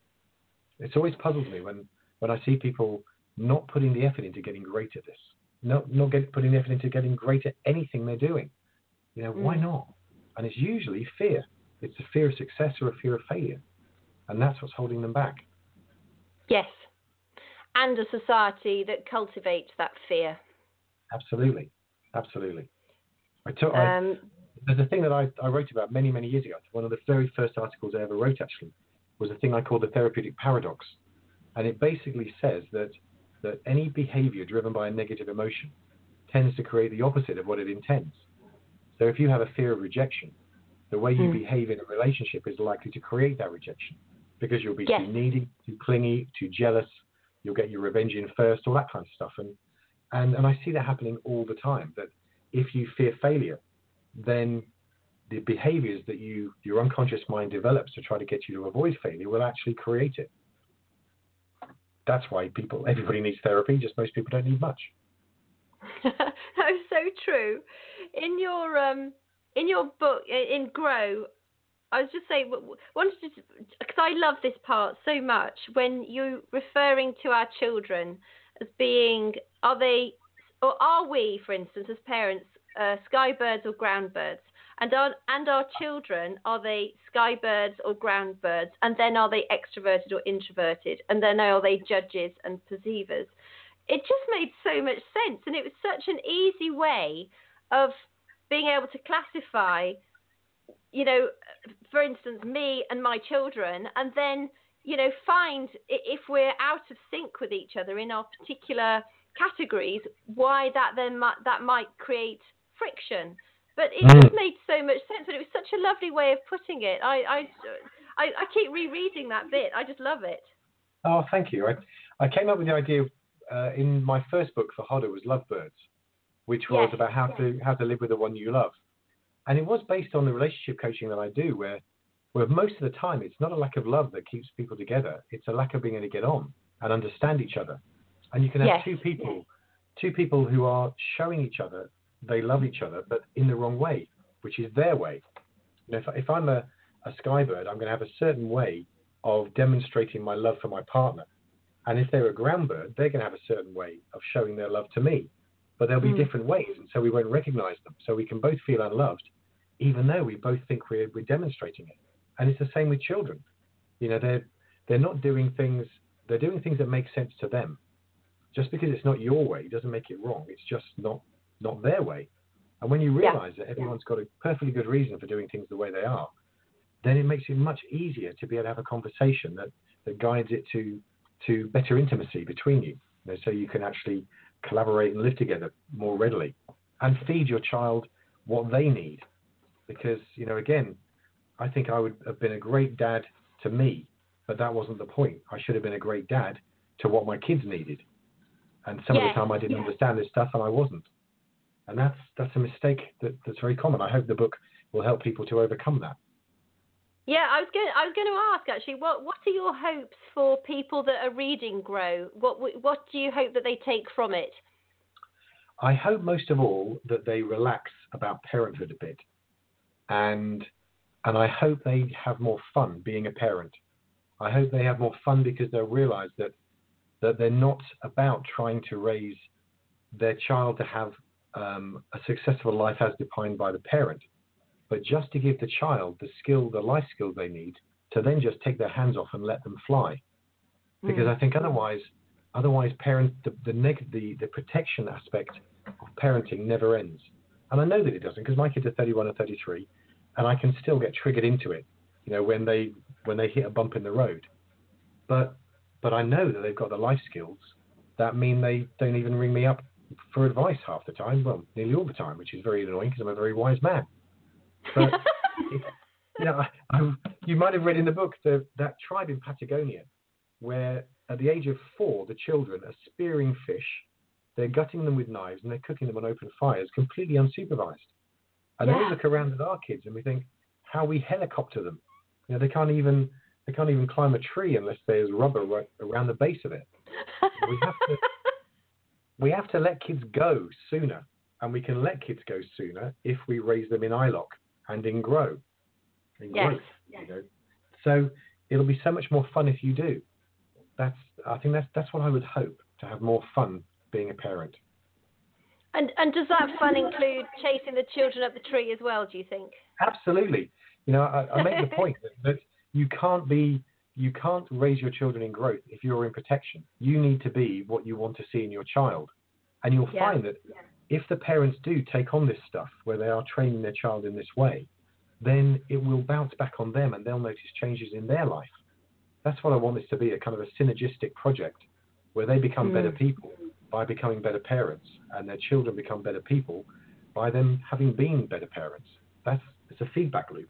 It's always puzzled me when, when I see people not putting the effort into getting great at this, not not get, putting the effort into getting great at anything they're doing. You know, mm. why not? And it's usually fear. It's a fear of success or a fear of failure, and that's what's holding them back. Yes, and a society that cultivates that fear. Absolutely, absolutely. I took, um, I, there's a thing that I, I wrote about many, many years ago. One of the very first articles I ever wrote, actually, was a thing I called the therapeutic paradox. And it basically says that, that any behavior driven by a negative emotion tends to create the opposite of what it intends. So if you have a fear of rejection, the way you mm. behave in a relationship is likely to create that rejection, because you'll be yes. too needy, too clingy, too jealous. You'll get your revenge in first, all that kind of stuff. And, and, and I see that happening all the time, that if you fear failure, then the behaviors that you your unconscious mind develops to try to get you to avoid failure will actually create it. That's why people, everybody needs therapy, just most people don't need much. That's so true. In your um, in your book, in Grow, I was just saying, wanted to, because I love this part so much, when you're referring to our children as being, are they, or are we, for instance, as parents, uh, sky birds or ground birds? And our, and our children, are they sky birds or ground birds? And then are they extroverted or introverted? And then are they judges and perceivers? It just made so much sense. And it was such an easy way of being able to classify, you know, for instance, me and my children, and then, you know, find if we're out of sync with each other in our particular categories, why that then might, that might create friction. But it mm. just made so much sense, and it was such a lovely way of putting it. I, I, I, I keep rereading that bit. I just love it. Oh, thank you. I, I came up with the idea uh, in my first book for Hodder was Lovebirds, which was yes. about how yes. to how to live with the one you love. And it was based on the relationship coaching that I do, where where most of the time it's not a lack of love that keeps people together. It's a lack of being able to get on and understand each other. And you can have yes. two people, yes. two people who are showing each other they love each other, but in the wrong way, which is their way. You know, if, if I'm a, a sky bird, I'm going to have a certain way of demonstrating my love for my partner. And if they're a ground bird, they're going to have a certain way of showing their love to me. But there'll be mm. different ways, and so we won't recognize them. So we can both feel unloved, even though we both think we're, we're demonstrating it. And it's the same with children. You know, they're, they're not doing things, they're doing things that make sense to them. Just because it's not your way doesn't make it wrong. It's just not not their way. And when you realize yeah. that everyone's got a perfectly good reason for doing things the way they are, then it makes it much easier to be able to have a conversation that, that guides it to to better intimacy between you, you know, so you can actually collaborate and live together more readily and feed your child what they need. Because, you know, again, I think I would have been a great dad to me, but that wasn't the point. I should have been a great dad to what my kids needed. And some yes. of the time I didn't yes. understand this stuff and I wasn't. And that's that's a mistake that, that's very common. I hope the book will help people to overcome that. Yeah, I was going. I was going to ask actually. What What are your hopes for people that are reading Grow? What What do you hope that they take from it? I hope most of all that they relax about parenthood a bit, and and I hope they have more fun being a parent. I hope they have more fun because they'll realise that that they're not about trying to raise their child to have um, a successful life as defined by the parent, but just to give the child the skill, the life skills they need to then just take their hands off and let them fly. Because mm. I think otherwise, otherwise parent the the, neg- the the protection aspect of parenting never ends. And I know that it doesn't, because my kids are thirty-one and thirty-three, and I can still get triggered into it, you know, when they when they hit a bump in the road. But but I know that they've got the life skills that mean they don't even ring me up for advice half the time, well, nearly all the time, which is very annoying because I'm a very wise man. But you know, I, I, you might have read in the book the, that tribe in Patagonia, where at the age of four, the children are spearing fish, they're gutting them with knives, and they're cooking them on open fires, completely unsupervised. And yeah. then we look around at our kids and we think, how we helicopter them. You know, they can't even they can't even climb a tree unless there's rubber right around the base of it. we have to we have to let kids go sooner, and we can let kids go sooner if we raise them in I L O C and in Grow, in yes. growth. Yes. You know? So it'll be so much more fun if you do. That's I think that's that's what I would hope, to have more fun being a parent. And and does that fun include chasing the children up the tree as well, do you think? Absolutely. You know, I, I make the point that, that you can't be you can't raise your children in growth if you're in protection. You need to be what you want to see in your child. And you'll yeah. find that yeah. if the parents do take on this stuff where they are training their child in this way, then it will bounce back on them and they'll notice changes in their life. That's what I want this to be, a kind of a synergistic project where they become mm. better people by becoming better parents, and their children become better people by them having been better parents. That's it's a feedback loop.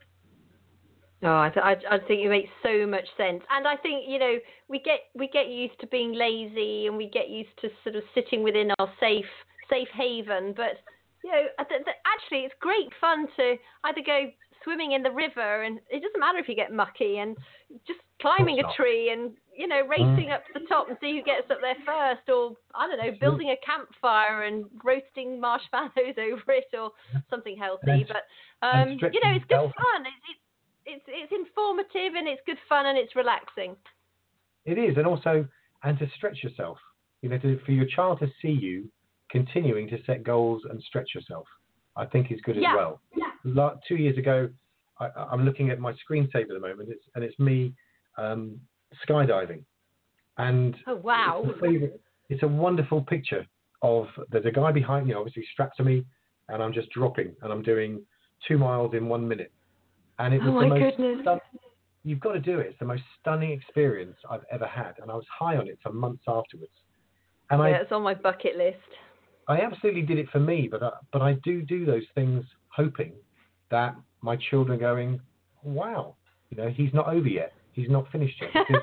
Oh, I, th- I, I think it makes so much sense, and I think you know we get we get used to being lazy, and we get used to sort of sitting within our safe safe haven. But you know, th- th- actually, it's great fun to either go swimming in the river, and it doesn't matter if you get mucky, and just climbing a tree, and you know, racing mm. up to the top and see who gets up there first, or I don't know, building a campfire and roasting marshmallows over it, or something healthy. And, but um, you know, it's good yourself. fun. It's, it's it's it's informative, and it's good fun, and it's relaxing. It is, and also, and to stretch yourself. You know, to, for your child to see you continuing to set goals and stretch yourself, I think is good yeah. as well. Yeah. Like, two years ago, I, I'm looking at my screensaver at the moment, it's, and it's me um, skydiving. And oh wow! It's a, favorite, it's a wonderful picture of there's a guy behind me, obviously strapped to me, and I'm just dropping, and I'm doing two miles in one minute. And it was oh the my most goodness! Stun- you've got to do it. It's the most stunning experience I've ever had, and I was high on it for months afterwards. And yeah, I, it's on my bucket list. I absolutely did it for me, but I, but I do do those things hoping that my children are going, wow, you know, he's not over yet. He's not finished yet. Because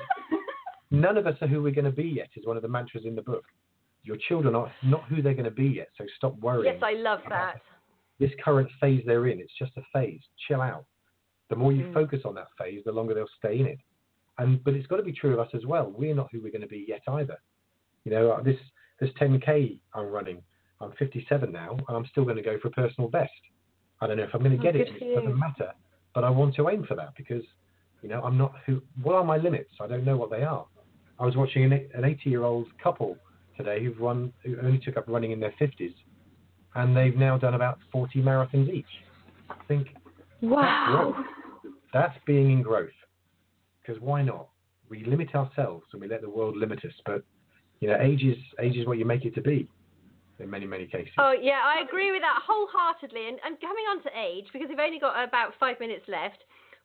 none of us are who we're going to be yet is one of the mantras in the book. Your children are not who they're going to be yet, so stop worrying. Yes, I love that. This current phase they're in, it's just a phase. Chill out. The more you mm. focus on that phase, the longer they'll stay in it. And but it's got to be true of us as well. We're not who we're going to be yet either. You know, this this ten K I'm running, I'm fifty-seven now, and I'm still going to go for a personal best. I don't know if I'm going to get oh, it. It doesn't matter. But I want to aim for that because, you know, I'm not who. What are my limits? I don't know what they are. I was watching an an eighty-year-old couple today who've run, who only took up running in their fifties, and they've now done about forty marathons each. I think, wow, that's, that's being in growth. Because why not? We limit ourselves and we let the world limit us. But you know, age is age is what you make it to be. In many many cases. Oh yeah, I agree with that wholeheartedly. And, and coming on to age, because we've only got about five minutes left.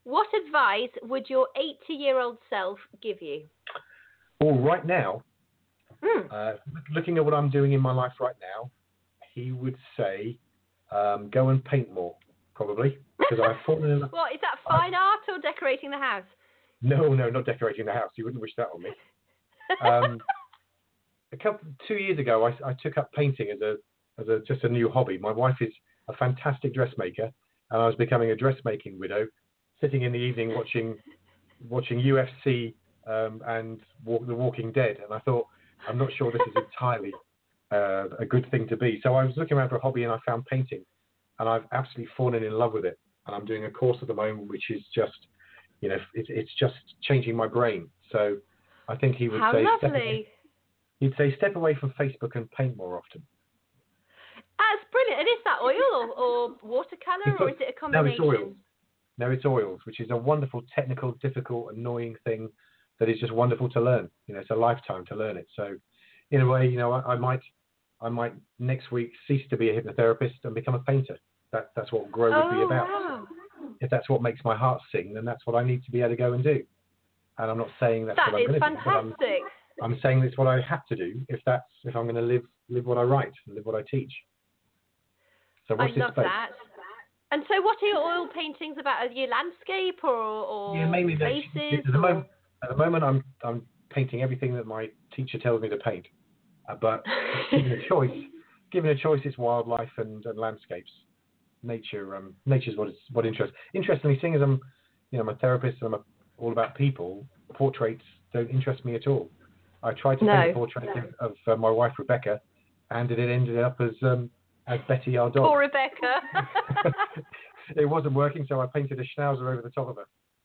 what advice would your eighty-year-old self give you? Well, right now, Mm. uh, looking at what I'm doing in my life right now, he would say, um, go and paint more, probably, because I've fallen in love. What, is that fine I, art or decorating the house? No, no, not decorating the house. You wouldn't wish that on me. Um, a couple, two years ago, I, I took up painting as a, as a just a new hobby. My wife is a fantastic dressmaker, and I was becoming a dressmaking widow, sitting in the evening watching, watching U F C um, and walk, The Walking Dead, and I thought, I'm not sure this is entirely uh, a good thing to be. So I was looking around for a hobby, and I found painting, and I've absolutely fallen in love with it. And I'm doing a course at the moment, which is just, you know, it's it's just changing my brain. So I think he would How say, lovely. step away, he'd say, step away from Facebook and paint more often. That's brilliant. And is that oil or, or watercolour, or is it a combination? No, it's oils. No, it's oils, which is a wonderful, technical, difficult, annoying thing that is just wonderful to learn. You know, it's a lifetime to learn it. So, in a way, you know, I, I might, I might next week cease to be a hypnotherapist and become a painter. That, that's what Grow would oh, be about. Wow. If that's what makes my heart sing, then that's what I need to be able to go and do. And I'm not saying that's That what I'm is going to do. fantastic. But I'm, I'm saying it's what I have to do if that's if I'm going to live live what I write and live what I teach. So I watch this love space. that. And so, what are your oil paintings about? Are you landscape or, or Yeah, mainly the- faces? at the or- moment. At the moment, I'm I'm painting everything that my teacher tells me to paint. Uh, but given a choice, given a choice, it's wildlife and, and landscapes. Nature, um, nature's what is what interests. Interestingly, seeing as I'm, you know, I'm a therapist and I'm a, all about people, portraits don't interest me at all. I tried to No. paint a portrait of, of uh, my wife Rebecca, and it ended up as um, as Betty, our dog. Poor Rebecca. It wasn't working, so I painted a schnauzer over the top of her.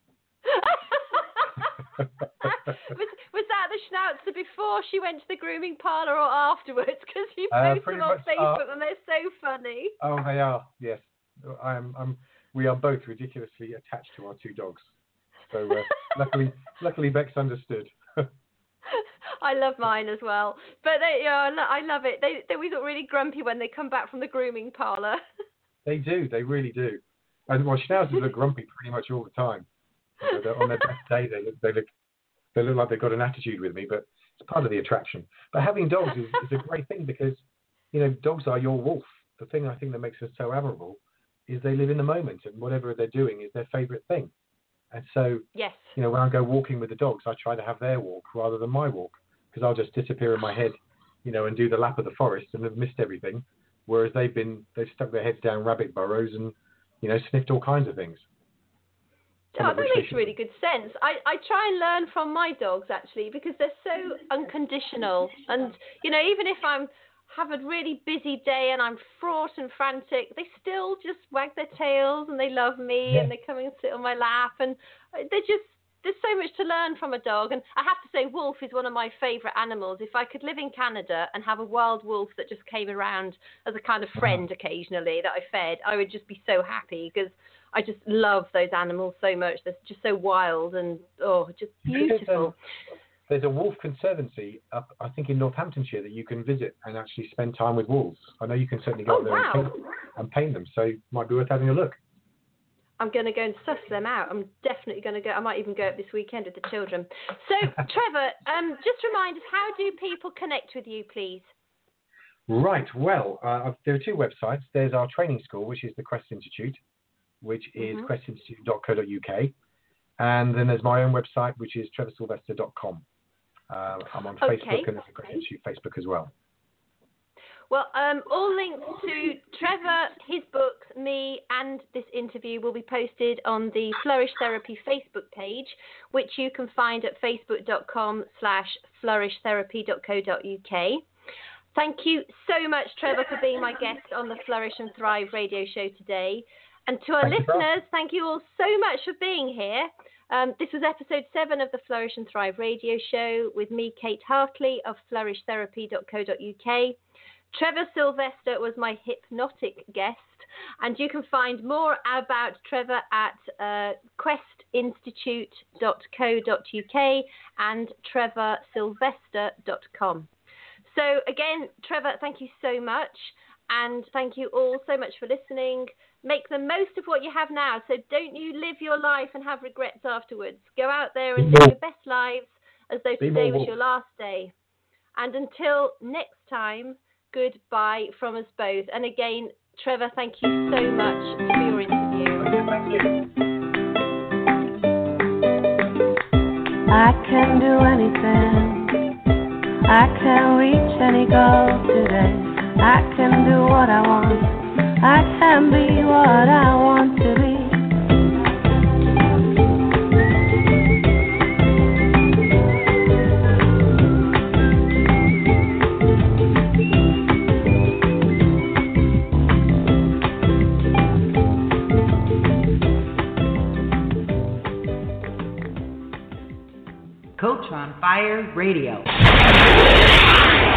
was, was that the schnauzer before she went to the grooming parlour or afterwards? Because you Uh, post pretty them on much, Facebook uh, and they're so funny. Oh, they are. Yes, I am. I'm, we are both ridiculously attached to our two dogs. So uh, luckily, luckily Bex understood. I love mine as well. But they, yeah, I lo- I love it. They, they always look really grumpy when they come back from the grooming parlour. They do. They really do. And well, schnauzers look grumpy pretty much all the time. You know, they're- on their best day, they look, they look, they look like they've got an attitude with me. But it's part of the attraction. But having dogs is, is a great thing because, you know, dogs are your wolf. The thing I think that makes us so admirable is they live in the moment, and whatever they're doing is their favourite thing. And so, Yes. you know, when I go walking with the dogs, I try to have their walk rather than my walk, because I'll just disappear in my head, you know, and do the lap of the forest and have missed everything. Whereas they've been, they've stuck their heads down rabbit burrows and, you know, sniffed all kinds of things. Some Oh, of that which they makes shouldn't. really good sense. I, I try and learn from my dogs, actually, because they're so unconditional. And, you know, even if I'm have a really busy day and I'm fraught and frantic, they still just wag their tails and they love me, Yeah. and they come and sit on my lap. And they just, there's so much to learn from a dog. And I have to say, wolf is one of my favourite animals. If I could live in Canada and have a wild wolf that just came around as a kind of friend occasionally that I fed, I would just be so happy, because I just love those animals so much. They're just so wild and, oh, just beautiful. Um, there's a wolf conservancy up, I think, in Northamptonshire that you can visit and actually spend time with wolves. I know you can certainly go Oh, up there wow. and, paint, and paint them, so it might be worth having a look. I'm going to go and suss them out. I'm definitely going to go. I might even go up this weekend with the children. So, Trevor, um, just remind us, how do people connect with you, please? Right, well, uh, there are two websites. There's our training school, which is the Quest Institute, which is Mhm. quest institute dot co dot U K. And then there's my own website, which is trevor sylvester dot com. Uh, I'm on Okay. Facebook and there's the Quest Institute Facebook as well. Well, um, all links to Trevor, his books, me, and this interview will be posted on the Flourish Therapy Facebook page, which you can find at facebook.com slash flourishtherapy.co.uk. Thank you so much, Trevor, for being my guest on the Flourish and Thrive radio show today. And to our Thank you, listeners, Rob. thank you all so much for being here. Um, this was episode seven of the Flourish and Thrive radio show with me, Kate Hartley of flourish therapy dot co dot U K. Trevor Sylvester was my hypnotic guest, and you can find more about Trevor at uh, quest institute dot co dot U K and trevor sylvester dot com. So again, Trevor, thank you so much. And thank you all so much for listening. Make the most of what you have now. So don't you live your life and have regrets afterwards. Go out there and live your best lives as though today was your last day. And until next time, goodbye from us both. And again, Trevor, thank you so much for your interview. Thank you. I can do anything. I can reach any goal today. I can do what I want. I can be what I want to be. Coach on Fire Radio.